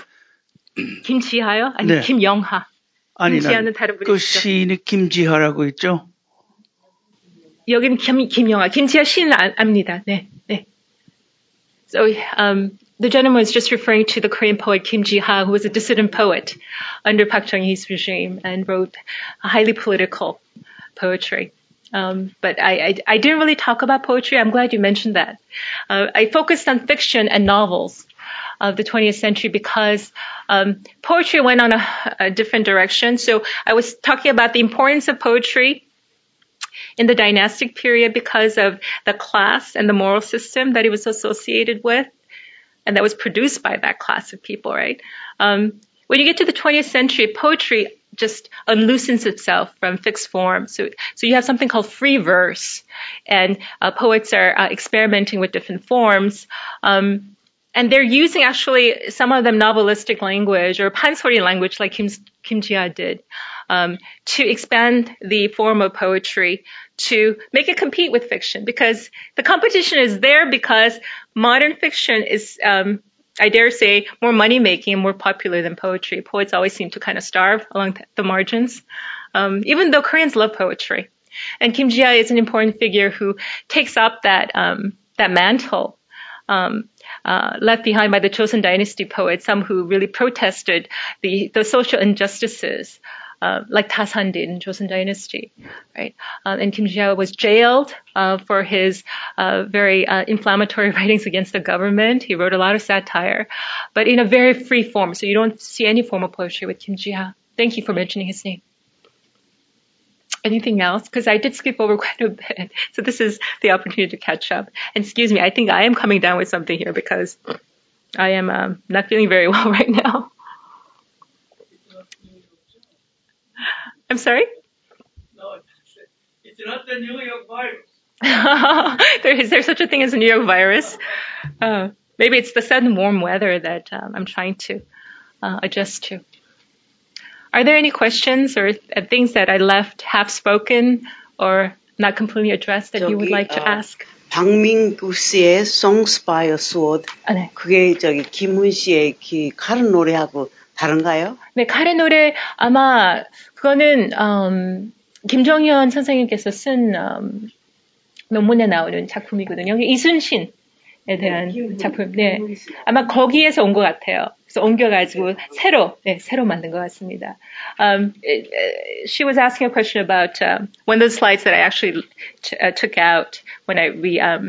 김지하요? 아니, 네. 김영하. 아니, 김지하는 다른 분이시죠? 그 시인이 김지하라고 있죠? 여기는 김영하. 김지하 시인은 압니다. 네, 네. So, the gentleman was just referring to the Korean poet Kim Ji-ha, who was a dissident poet under Park Chung-hee's regime and wrote highly political poetry. But I didn't really talk about poetry. I'm glad you mentioned that. I focused on fiction and novels of the 20th century because poetry went on a different direction. So I was talking about the importance of poetry in the dynastic period because of the class and the moral system that it was associated with and that was produced by that class of people, right? When you get to the 20th century, poetry just unloosens itself from fixed form. So you have something called free verse, and poets are experimenting with different forms. And they're using actually some of them novelistic language or pansori language like Kim Ji-ha did to expand the form of poetry to make it compete with fiction, because the competition is there because modern fiction is, I dare say, more money-making and more popular than poetry. Poets always seem to kind of starve along the margins, even though Koreans love poetry. And Kim Ji-ha is an important figure who takes up that mantle left behind by the Joseon Dynasty poets, some who really protested the social injustices, like Tasan did in Joseon Dynasty, right? And Kim Ji-ha was jailed for his very inflammatory writings against the government. He wrote a lot of satire, but in a very free form. So you don't see any form of poetry with Kim Ji-ha. Thank you for mentioning his name. Anything else? Because I did skip over quite a bit. So this is the opportunity to catch up. And excuse me, I think I am coming down with something here because I am not feeling very well right now. I'm sorry? No, it's not the New York virus. Is there such a thing as a New York virus? Maybe it's the sudden warm weather that I'm trying to adjust to. Are there any questions or things that I left half spoken or not completely addressed that you would like to ask? 박민구 씨의 Songs by a Sword. 네. 그게 김훈 씨의 칼은 노래하고 다른가요? 네, 칼의 노래 아마 그거는 김정현 선생님께서 쓴 논문에 나오는 작품이거든요. 이순신에 대한 작품. 네, 아마 거기에서 온 것 같아요. 그래서 옮겨가지고 새로 만든 것 같습니다. She was asking a question about one of the slides that I actually took out when I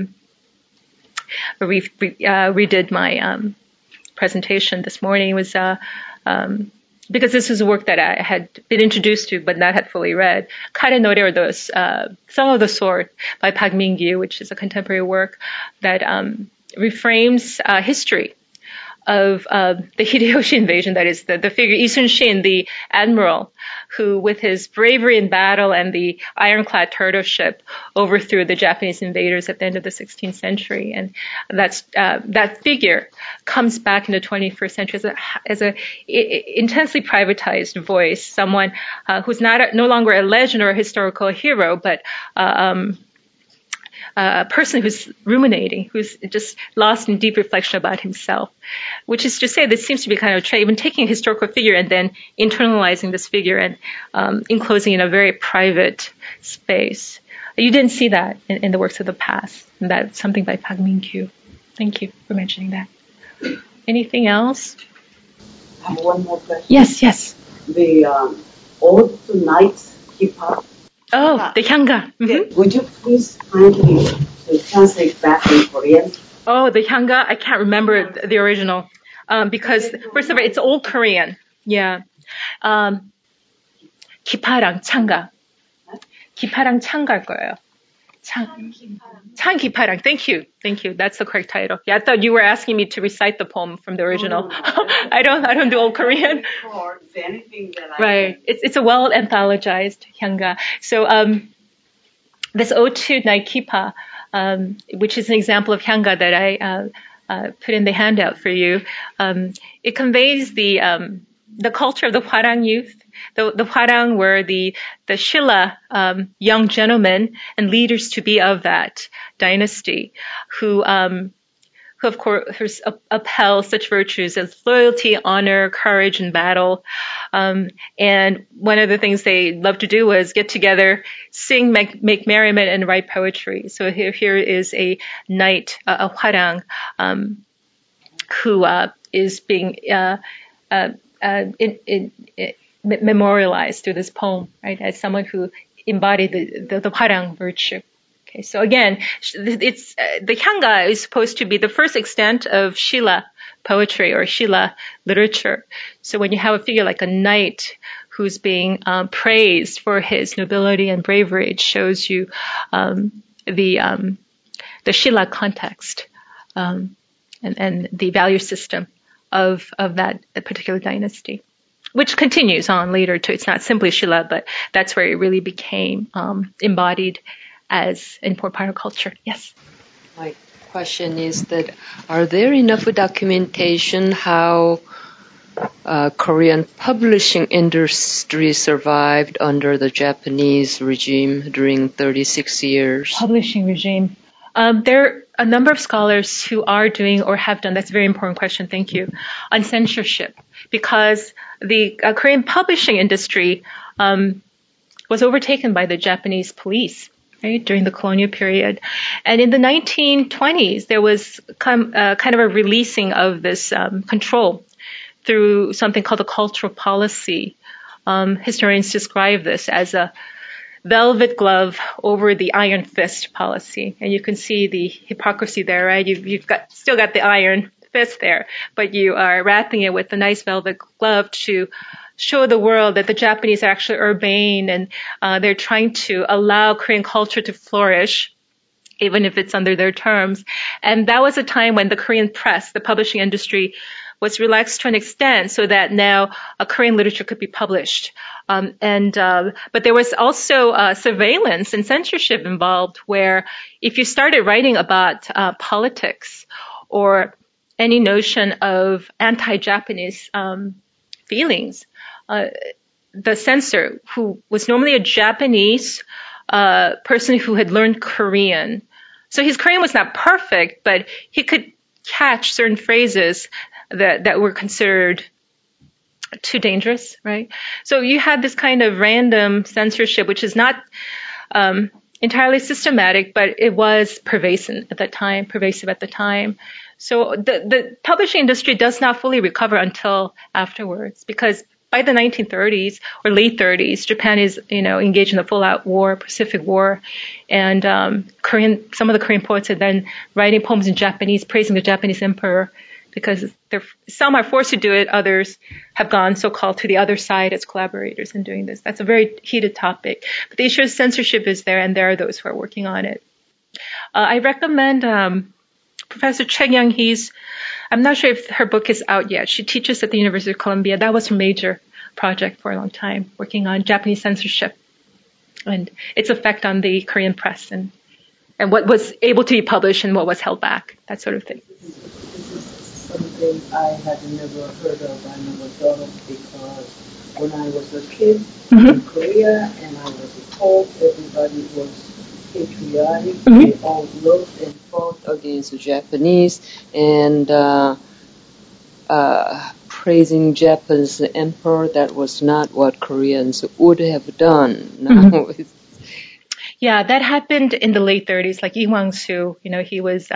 redid my presentation this morning. Was because this is a work that I had been introduced to but not had fully read. 칼의 노래, or the Song of the Sword by Park Min-gyu, which is a contemporary work that reframes history of the Hideyoshi invasion, that is the figure Lee Sun-shin, the admiral, who with his bravery in battle and the ironclad turtle ship overthrew the Japanese invaders at the end of the 16th century. And that figure comes back in the 21st century as a intensely privatized voice, someone who's no longer a legend or a historical hero, but a person who's ruminating, who's just lost in deep reflection about himself, which is to say this seems to be kind of a trend, even taking a historical figure and then internalizing this figure and enclosing in a very private space. You didn't see that in the works of the past, and that's something by Park Min-kyu. Thank you for mentioning that. Anything else? I have one more question. Yes. The Ode to Nights Hip-Hop. Oh, the Hyanga. Mm-hmm. Would you please kindly translate back in Korean? Oh, the Hyanga, I can't remember the original. Because, first of all, it's old Korean. Yeah. 기파랑 창가. 기파랑 창가일 거예요. 창기파랑. Thank you. That's the correct title. Yeah, I thought you were asking me to recite the poem from the original. No. I don't do old Korean. Right. It's a well anthologized hyanga. So this ode to Night Kipa, which is an example of hyanga that I put in the handout for you, it conveys the culture of the Hwarang youth. The Hwarang were the Shilla young gentlemen and leaders to be of that dynasty, who of course upheld such virtues as loyalty, honor, courage in battle. And one of the things they loved to do was get together, sing, make merriment, and write poetry. So here is a knight, a Hwarang, who is being memorialized through this poem, right, as someone who embodied the Hwarang virtue. Okay, so again, it's the hyanga is supposed to be the first extent of Shilla poetry or Shilla literature. So when you have a figure like a knight who's being praised for his nobility and bravery, it shows you the Shilla context and the value system of that particular dynasty, which continues on later too. It's not simply Shilla, but that's where it really became embodied as an important part of culture. Yes. My question is that are there enough documentation how Korean publishing industry survived under the Japanese regime during 36 years? Publishing regime. There are a number of scholars who are doing or have done, that's a very important question, thank you, on censorship, because the Korean publishing industry was overtaken by the Japanese police, right, during the colonial period. And in the 1920s, there was kind of a releasing of this control through something called the cultural policy. Historians describe this as a velvet glove over the iron fist policy. And you can see the hypocrisy there, right? You've still got the iron fist there, but you are wrapping it with a nice velvet glove to show the world that the Japanese are actually urbane and they're trying to allow Korean culture to flourish, even if it's under their terms. And that was a time when the Korean press, the publishing industry, was relaxed to an extent so that now a Korean literature could be published. But there was also surveillance and censorship involved, where if you started writing about politics or any notion of anti-Japanese feelings, the censor, who was normally a Japanese person who had learned Korean, so his Korean was not perfect, but he could catch certain phrases that were considered too dangerous, right? So you had this kind of random censorship, which is not entirely systematic, but it was pervasive at the time. So the publishing industry does not fully recover until afterwards, because by the 1930s or late 30s, Japan is, engaged in the full-out war, Pacific War, and some of the Korean poets are then writing poems in Japanese, praising the Japanese emperor, because some are forced to do it, others have gone so-called to the other side as collaborators in doing this. That's a very heated topic. But the issue of censorship is there, and there are those who are working on it. I recommend Professor Cheng Young-hee's, I'm not sure if her book is out yet. She teaches at the University of Columbia. That was her major project for a long time, working on Japanese censorship and its effect on the Korean press and what was able to be published and what was held back, that sort of thing. This is something I had never heard of, I never thought of, because when I was a kid in Korea and I was told everybody was patriotic, they all loved and fought against the Japanese and praising Japan's emperor. That was not what Koreans would have done. Now Yeah, that happened in the late 30s, like Lee Kwang-soo, he was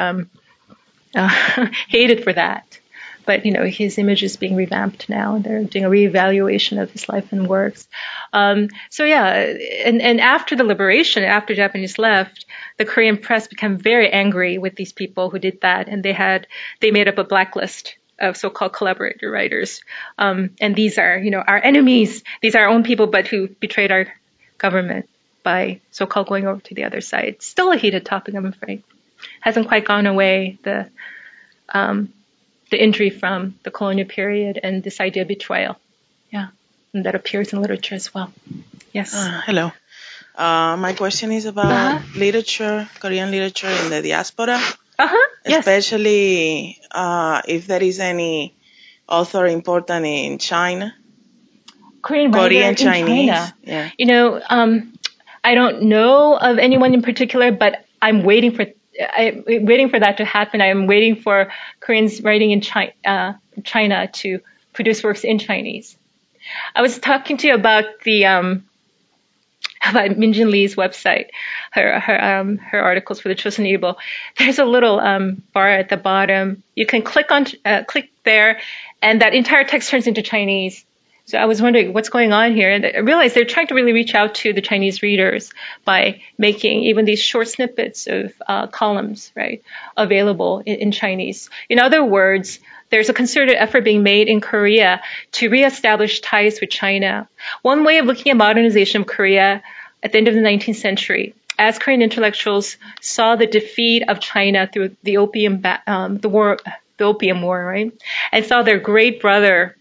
hated for that. But, his image is being revamped now. They're doing a reevaluation of his life and works. And after the liberation, after Japanese left, the Korean press became very angry with these people who did that. And they made up a blacklist of so-called collaborator writers. And these are, our enemies. These are our own people, but who betrayed our government by so-called going over to the other side. Still a heated topic, I'm afraid. Hasn't quite gone away, the injury from the colonial period and this idea of betrayal. Yeah. And that appears in literature as well. Yes. Hello. My question is about literature, Korean literature in the diaspora. Especially if there is any author important in China. Korean Chinese. China. Yeah. I don't know of anyone in particular, but I'm waiting for that to happen. I'm waiting for Koreans writing in China to produce works in Chinese. I was talking to you about about Minjin Lee's website, her articles for the Chosun Ilbo. There's a little bar at the bottom. You can click there, and that entire text turns into Chinese. So I was wondering what's going on here. And I realized they're trying to really reach out to the Chinese readers by making even these short snippets of columns, right, available in Chinese. In other words, there's a concerted effort being made in Korea to reestablish ties with China. One way of looking at modernization of Korea at the end of the 19th century, as Korean intellectuals saw the defeat of China through the Opium War, right, and saw their great brother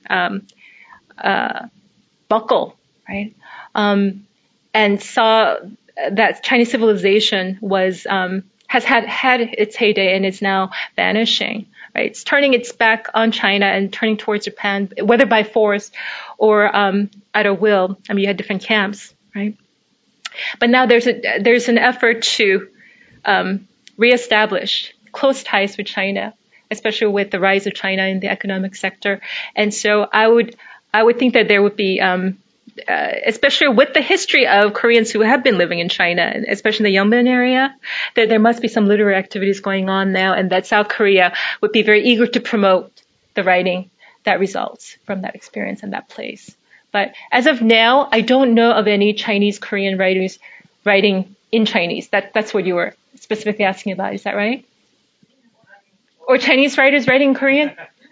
buckle, right? And saw that Chinese civilization has had its heyday and is now vanishing, right? It's turning its back on China and turning towards Japan, whether by force or at a will. I mean, you had different camps, right? But now there's an effort to reestablish close ties with China, especially with the rise of China in the economic sector. And so I would think that there would be, especially with the history of Koreans who have been living in China, especially in the Yeongbyon area, that there must be some literary activities going on now, and that South Korea would be very eager to promote the writing that results from that experience and that place. But as of now, I don't know of any Chinese Korean writers writing in Chinese. That's what you were specifically asking about. Is that right? Or Chinese writers writing in Korean?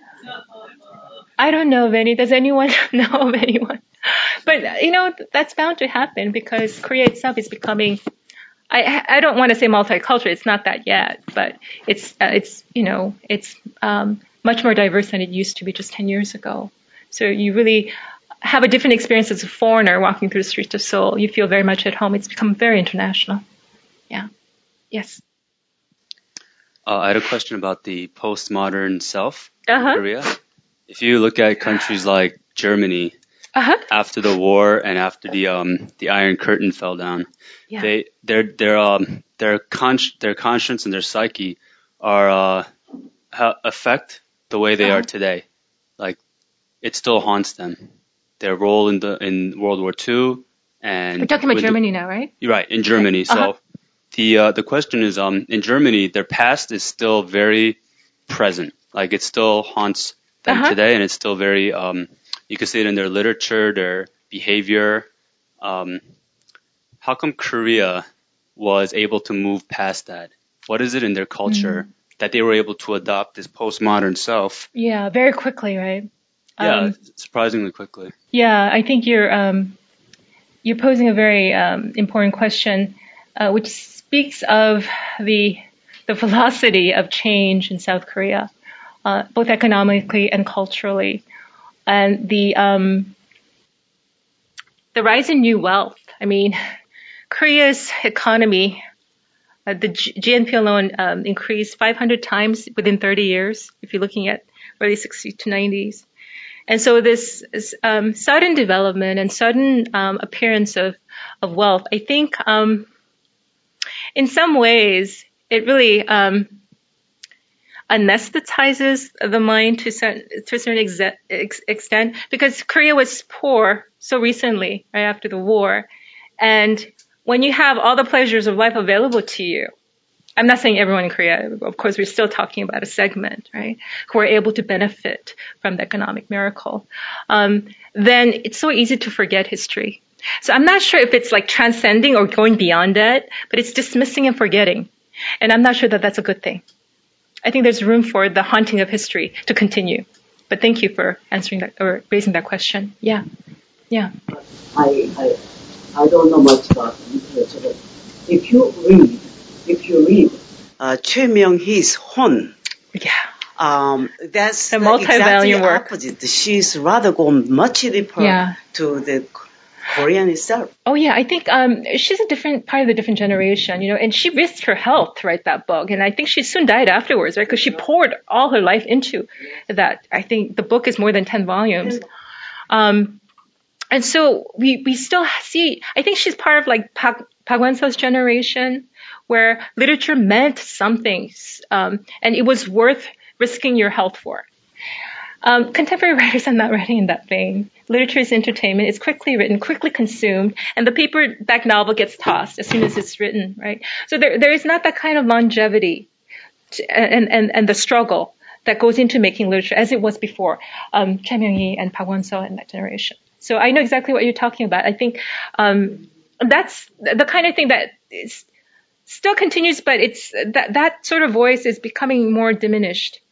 I don't know of any. Does anyone know of anyone? But, that's bound to happen because Korea itself is becoming, I don't want to say multicultural. It's not that yet, but it's much more diverse than it used to be just 10 years ago. So you really have a different experience as a foreigner walking through the streets of Seoul. You feel very much at home. It's become very international. Yeah. Yes. I had a question about the postmodern self in Korea. If you look at countries like Germany, after the war and after the Iron Curtain fell down, their conscience and their psyche are affect the way they are today. Like it still haunts them. Their role in World War II and we're talking about Germany now, right? You're right, in Germany. So the question is in Germany, their past is still very present. Like it still haunts them today, and it's still very you can see it in their literature, their behavior. How come Korea was able to move past that? What is it in their culture that they were able to adopt this postmodern self? Yeah, very quickly, right? Yeah, surprisingly quickly. Yeah, I think you're posing a very important question, which speaks of the the velocity of change in South Korea, both economically and culturally, and the rise in new wealth. I mean, Korea's economy, the GNP alone increased 500 times within 30 years, if you're looking at early 60s to 90s. And so this sudden development and sudden appearance of wealth, I think in some ways it really anesthetizes the mind to a certain extent, because Korea was poor so recently, right after the war. And when you have all the pleasures of life available to you, I'm not saying everyone in Korea, of course, we're still talking about a segment, right, who are able to benefit from the economic miracle, then it's so easy to forget history. So I'm not sure if it's like transcending or going beyond that, but it's dismissing and forgetting. And I'm not sure that that's a good thing. I think there's room for the haunting of history to continue. But thank you for answering that or raising that question. Yeah. Yeah. I don't know much about literature, but if you read Choi Myung-hee's Hon, that's the multi-volume exactly work. Opposite. She's rather gone much deeper to the Korean itself. Oh yeah, I think she's a different part of the different generation, and she risked her health to write that book, and I think she soon died afterwards, right? Because she poured all her life into that. I think the book is more than 10 volumes. And so we still see, I think she's part of like Park Won-seo's generation, where literature meant something, and it was worth risking your health for. Contemporary writers are not writing in that vein. Literature is entertainment. It's quickly written, quickly consumed, and the paperback novel gets tossed as soon as it's written, right? So there is not that kind of longevity and the struggle that goes into making literature as it was before Choi Myung-hee and Park Won-seo and that generation. So I know exactly what you're talking about. I think that's the kind of thing that is, still continues, but it's that sort of voice is becoming more diminished.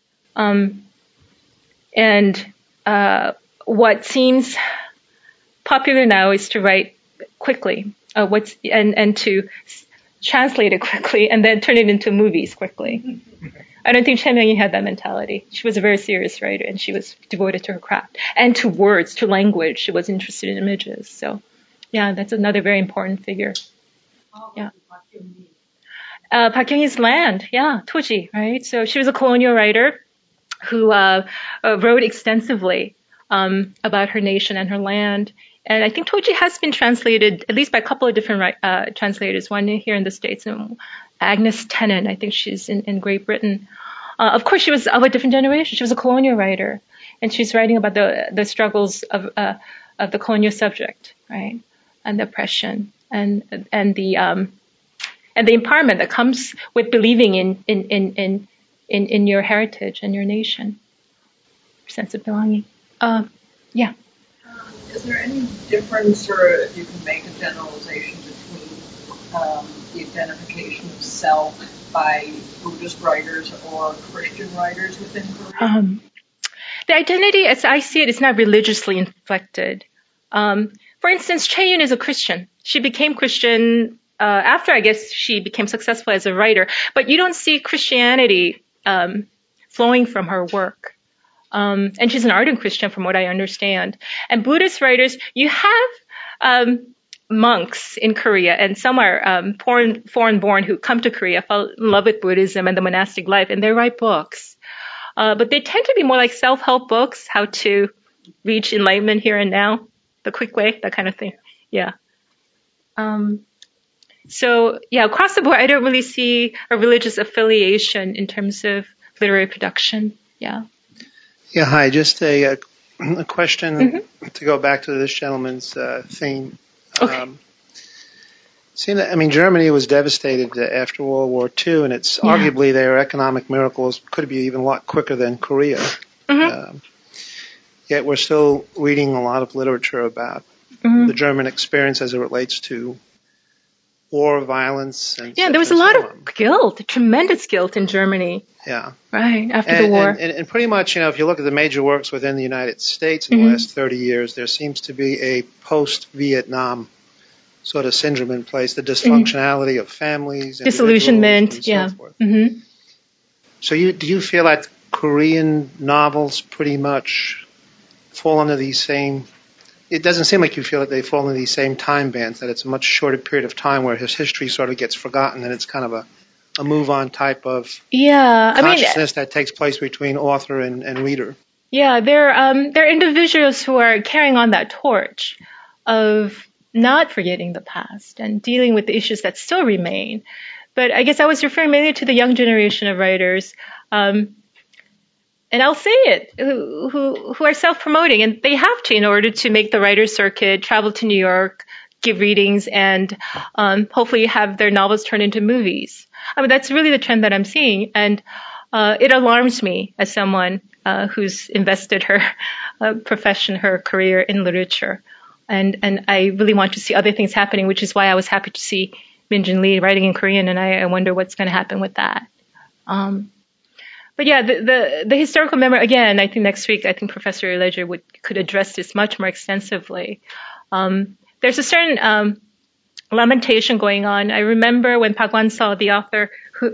And what seems popular now is to write quickly, and to translate it quickly and then turn it into movies quickly. I don't think Choi Myung-hee had that mentality. She was a very serious writer, and she was devoted to her craft and to words, to language. She was interested in images. So, yeah, that's another very important figure. Yeah. Park Kyung-hee's Land, Toji, right? So she was a colonial writer who wrote extensively about her nation and her land. And I think Toji has been translated, at least by a couple of different translators, one here in the States, and Agnes Tennant, I think she's in Great Britain. Of course, she was of a different generation. She was a colonial writer, and she's writing about the struggles of the colonial subject, right, and the oppression and the empowerment that comes with believing in your heritage and your nation, sense of belonging. Yeah. Is there any difference, or if you can make a generalization between the identification of self by Buddhist writers or Christian writers within Korea? The identity, as I see it, is not religiously inflected. For instance, Chae-yoon is a Christian. She became Christian after, I guess, she became successful as a writer. But you don't see Christianity flowing from her work. And she's an ardent Christian from what I understand. And Buddhist writers, you have monks in Korea, and some are foreign-born who come to Korea, fall in love with Buddhism and the monastic life, and they write books. But they tend to be more like self-help books, how to reach enlightenment here and now, the quick way, that kind of thing. Yeah. So, across the board, I don't really see a religious affiliation in terms of literary production. Yeah. Yeah, hi. Just a question to go back to this gentleman's theme. Okay. Germany was devastated after World War II, and it's arguably their economic miracles could be even a lot quicker than Korea. Yet we're still reading a lot of literature about the German experience as it relates to war, violence, and there was a lot of guilt, tremendous guilt in Germany. Yeah. Right, after the war. And pretty much, if you look at the major works within the United States in the last 30 years, there seems to be a post-Vietnam sort of syndrome in place, the dysfunctionality of families, disillusionment, and so forth. So do you feel like Korean novels pretty much fall under these same, it doesn't seem like you feel that they fall into these same time bands, that it's a much shorter period of time where his history sort of gets forgotten and it's kind of a move-on type of consciousness that takes place between author and reader. Yeah, they're individuals who are carrying on that torch of not forgetting the past and dealing with the issues that still remain. But I guess I was referring mainly to the young generation of writers, and I'll say it, who are self-promoting, and they have to in order to make the writer's circuit, travel to New York, give readings, and hopefully have their novels turned into movies. I mean, that's really the trend that I'm seeing, and it alarms me as someone who's invested her profession, her career in literature. And I really want to see other things happening, which is why I was happy to see Min-Jin Lee writing in Korean, and I wonder what's going to happen with that. But yeah, the historical memory, again, I think next week, I think Professor Ledger could address this much more extensively. There's a certain lamentation going on. I remember when Park Wan-seo, the author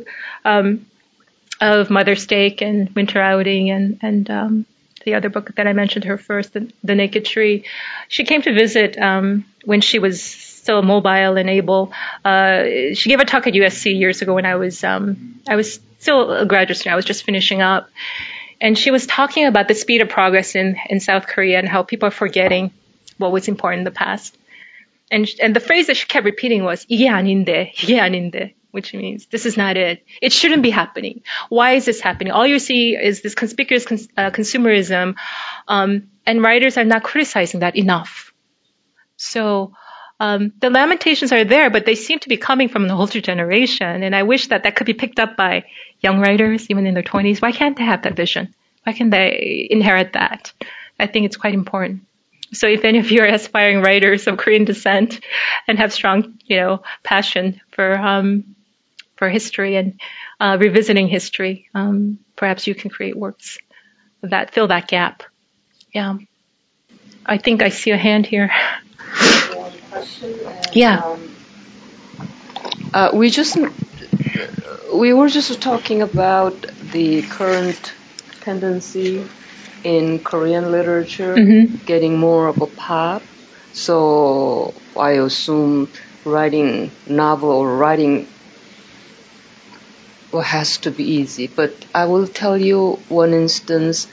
of Mother's Day and Winter Outing and the other book that I mentioned her first, The Naked Tree, she came to visit when she was still mobile and able. She gave a talk at USC years ago when I was still a graduate student. I was just finishing up. And she was talking about the speed of progress in South Korea and how people are forgetting what was important in the past. And the phrase that she kept repeating was, 이게 아닌데, which means this is not it. It shouldn't be happening. Why is this happening? All you see is this conspicuous consumerism, and writers are not criticizing that enough. So the lamentations are there, but they seem to be coming from an older generation, and I wish that could be picked up by young writers, even in their 20s. Why can't they have that vision? Why can't they inherit that? I think it's quite important. So if any of you are aspiring writers of Korean descent and have strong, passion for history and revisiting history, perhaps you can create works that fill that gap. Yeah. I think I see a hand here. One question. Yeah. We were just talking about the current tendency in Korean literature getting more of a pop. So I assume writing novel or writing has to be easy. But I will tell you one instance.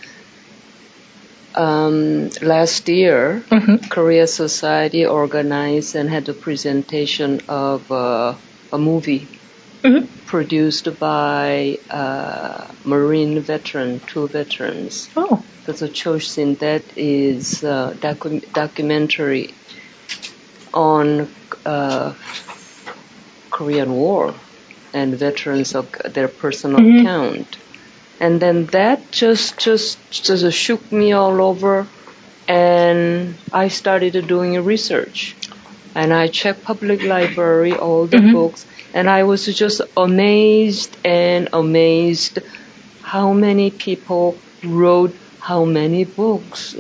Last year, Korea Society organized and had a presentation of a movie produced by Marine veteran, two veterans. Oh. There's a Choshin that is documentary on Korean War and veterans of their personal account. And then that just shook me all over, and I started doing research. And I checked public library, all the books, and I was just amazed how many people wrote how many books.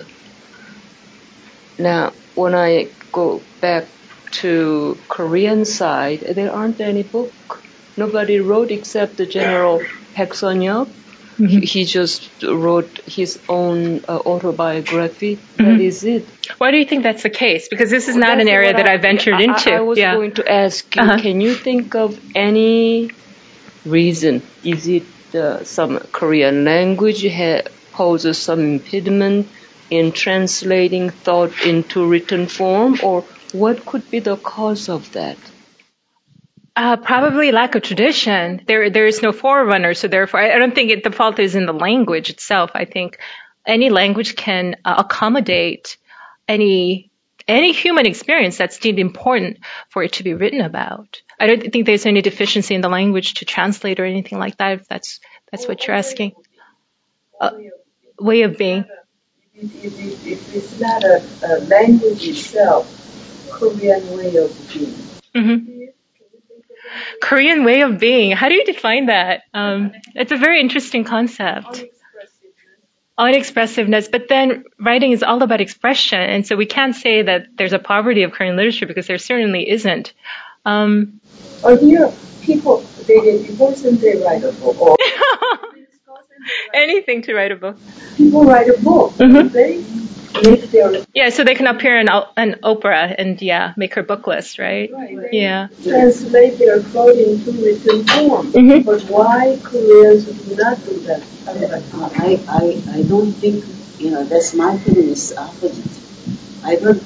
Now, when I go back to Korean side, there aren't any book. Nobody wrote except the General Baek Sun-yeop. He just wrote his own autobiography. That is it. Why do you think that's the case? Because this is not an area that I ventured into. I was going to ask you, can you think of any reason? Is it some Korean language poses some impediment in translating thought into written form, or what could be the cause of that? Probably lack of tradition. There is no forerunner, so therefore I don't think the fault is in the language itself. I think any language can accommodate any human experience that's deemed important for it to be written about. I don't think there's any deficiency in the language to translate or anything like that, if that's what you're asking. Way of being. If it's not a language itself, Korean way of being. Korean way of being. How do you define that? It's a very interesting concept. unexpressiveness, but then writing is all about expression, and so we can't say that there's a poverty of Korean literature because there certainly isn't. Here, people, it wasn't they write a book, or anything to write a book. People write a book, don't they? Yeah, so they can appear in an opera and make her book list, right? Yeah. Translate their thought into written form. But why Koreans do not do that? I don't think, that's my feeling is opposite. I heard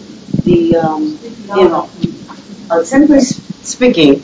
simply speaking,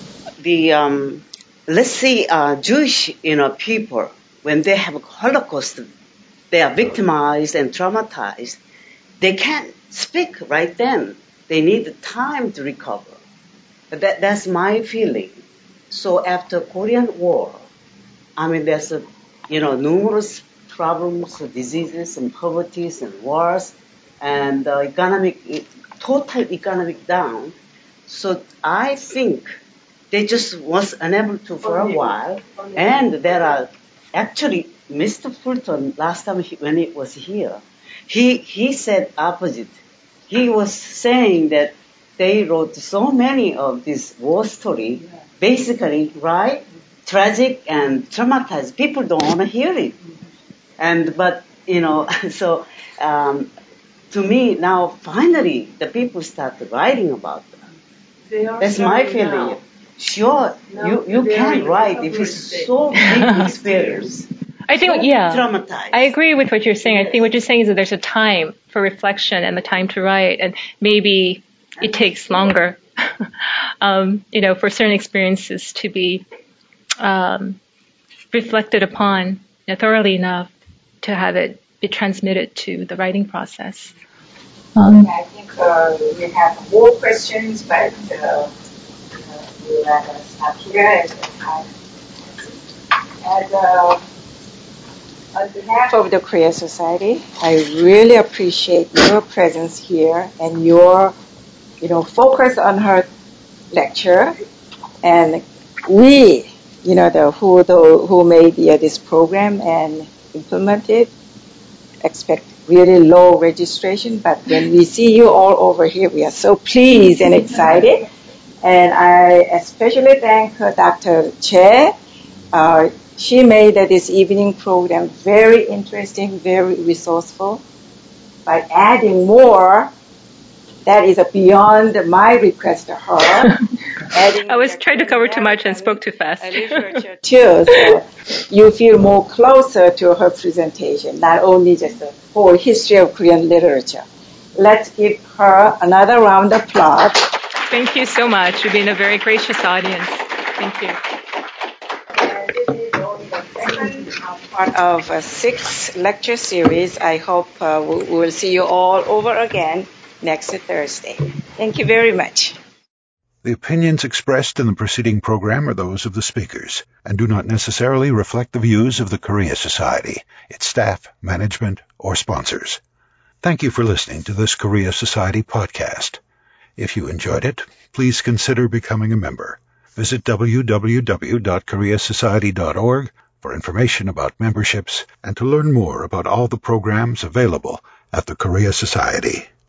let's say Jewish, people, when they have Holocaust, they are victimized and traumatized. They can't speak right then. They need time to recover. That's my feeling. So after Korean War, there's numerous problems, diseases, and poverties, and wars, and total economic down. So I think they just was unable to for a while, and there are actually Mr. Fulton last time when he was here, he said opposite. He was saying that they wrote so many of these war stories, basically, right? Tragic and traumatized. People don't want to hear it. So to me now, finally, the people start writing about them. That's my feeling. Now. Sure, you can write if it's so big experience. I think, traumatized. I agree with what you're saying. I think what you're saying is that there's a time for reflection and the time to write, and maybe it takes longer, for certain experiences to be reflected upon thoroughly enough to have it be transmitted to the writing process. I think we have more questions, but we'll let us stop here. On behalf of the Korea Society, I really appreciate your presence here and your, focus on her lecture. And we, who made this program and implement it, expect really low registration. But when we see you all over here, we are so pleased and excited. And I especially thank Dr. Che. She made this evening program very interesting, very resourceful. By adding more, that is beyond my request to her. I was trying to cover too much and spoke too fast. Too, so you feel more closer to her presentation, not only just the whole history of Korean literature. Let's give her another round of applause. Thank you so much. You've been a very gracious audience. Thank you. Part of a 6 lecture series. I hope we will see you all over again next Thursday. Thank you very much. The opinions expressed in the preceding program are those of the speakers and do not necessarily reflect the views of the Korea Society, its staff, management, or sponsors. Thank you for listening to this Korea Society podcast. If you enjoyed it, please consider becoming a member. Visit www.koreasociety.org for information about memberships and to learn more about all the programs available at the Korea Society.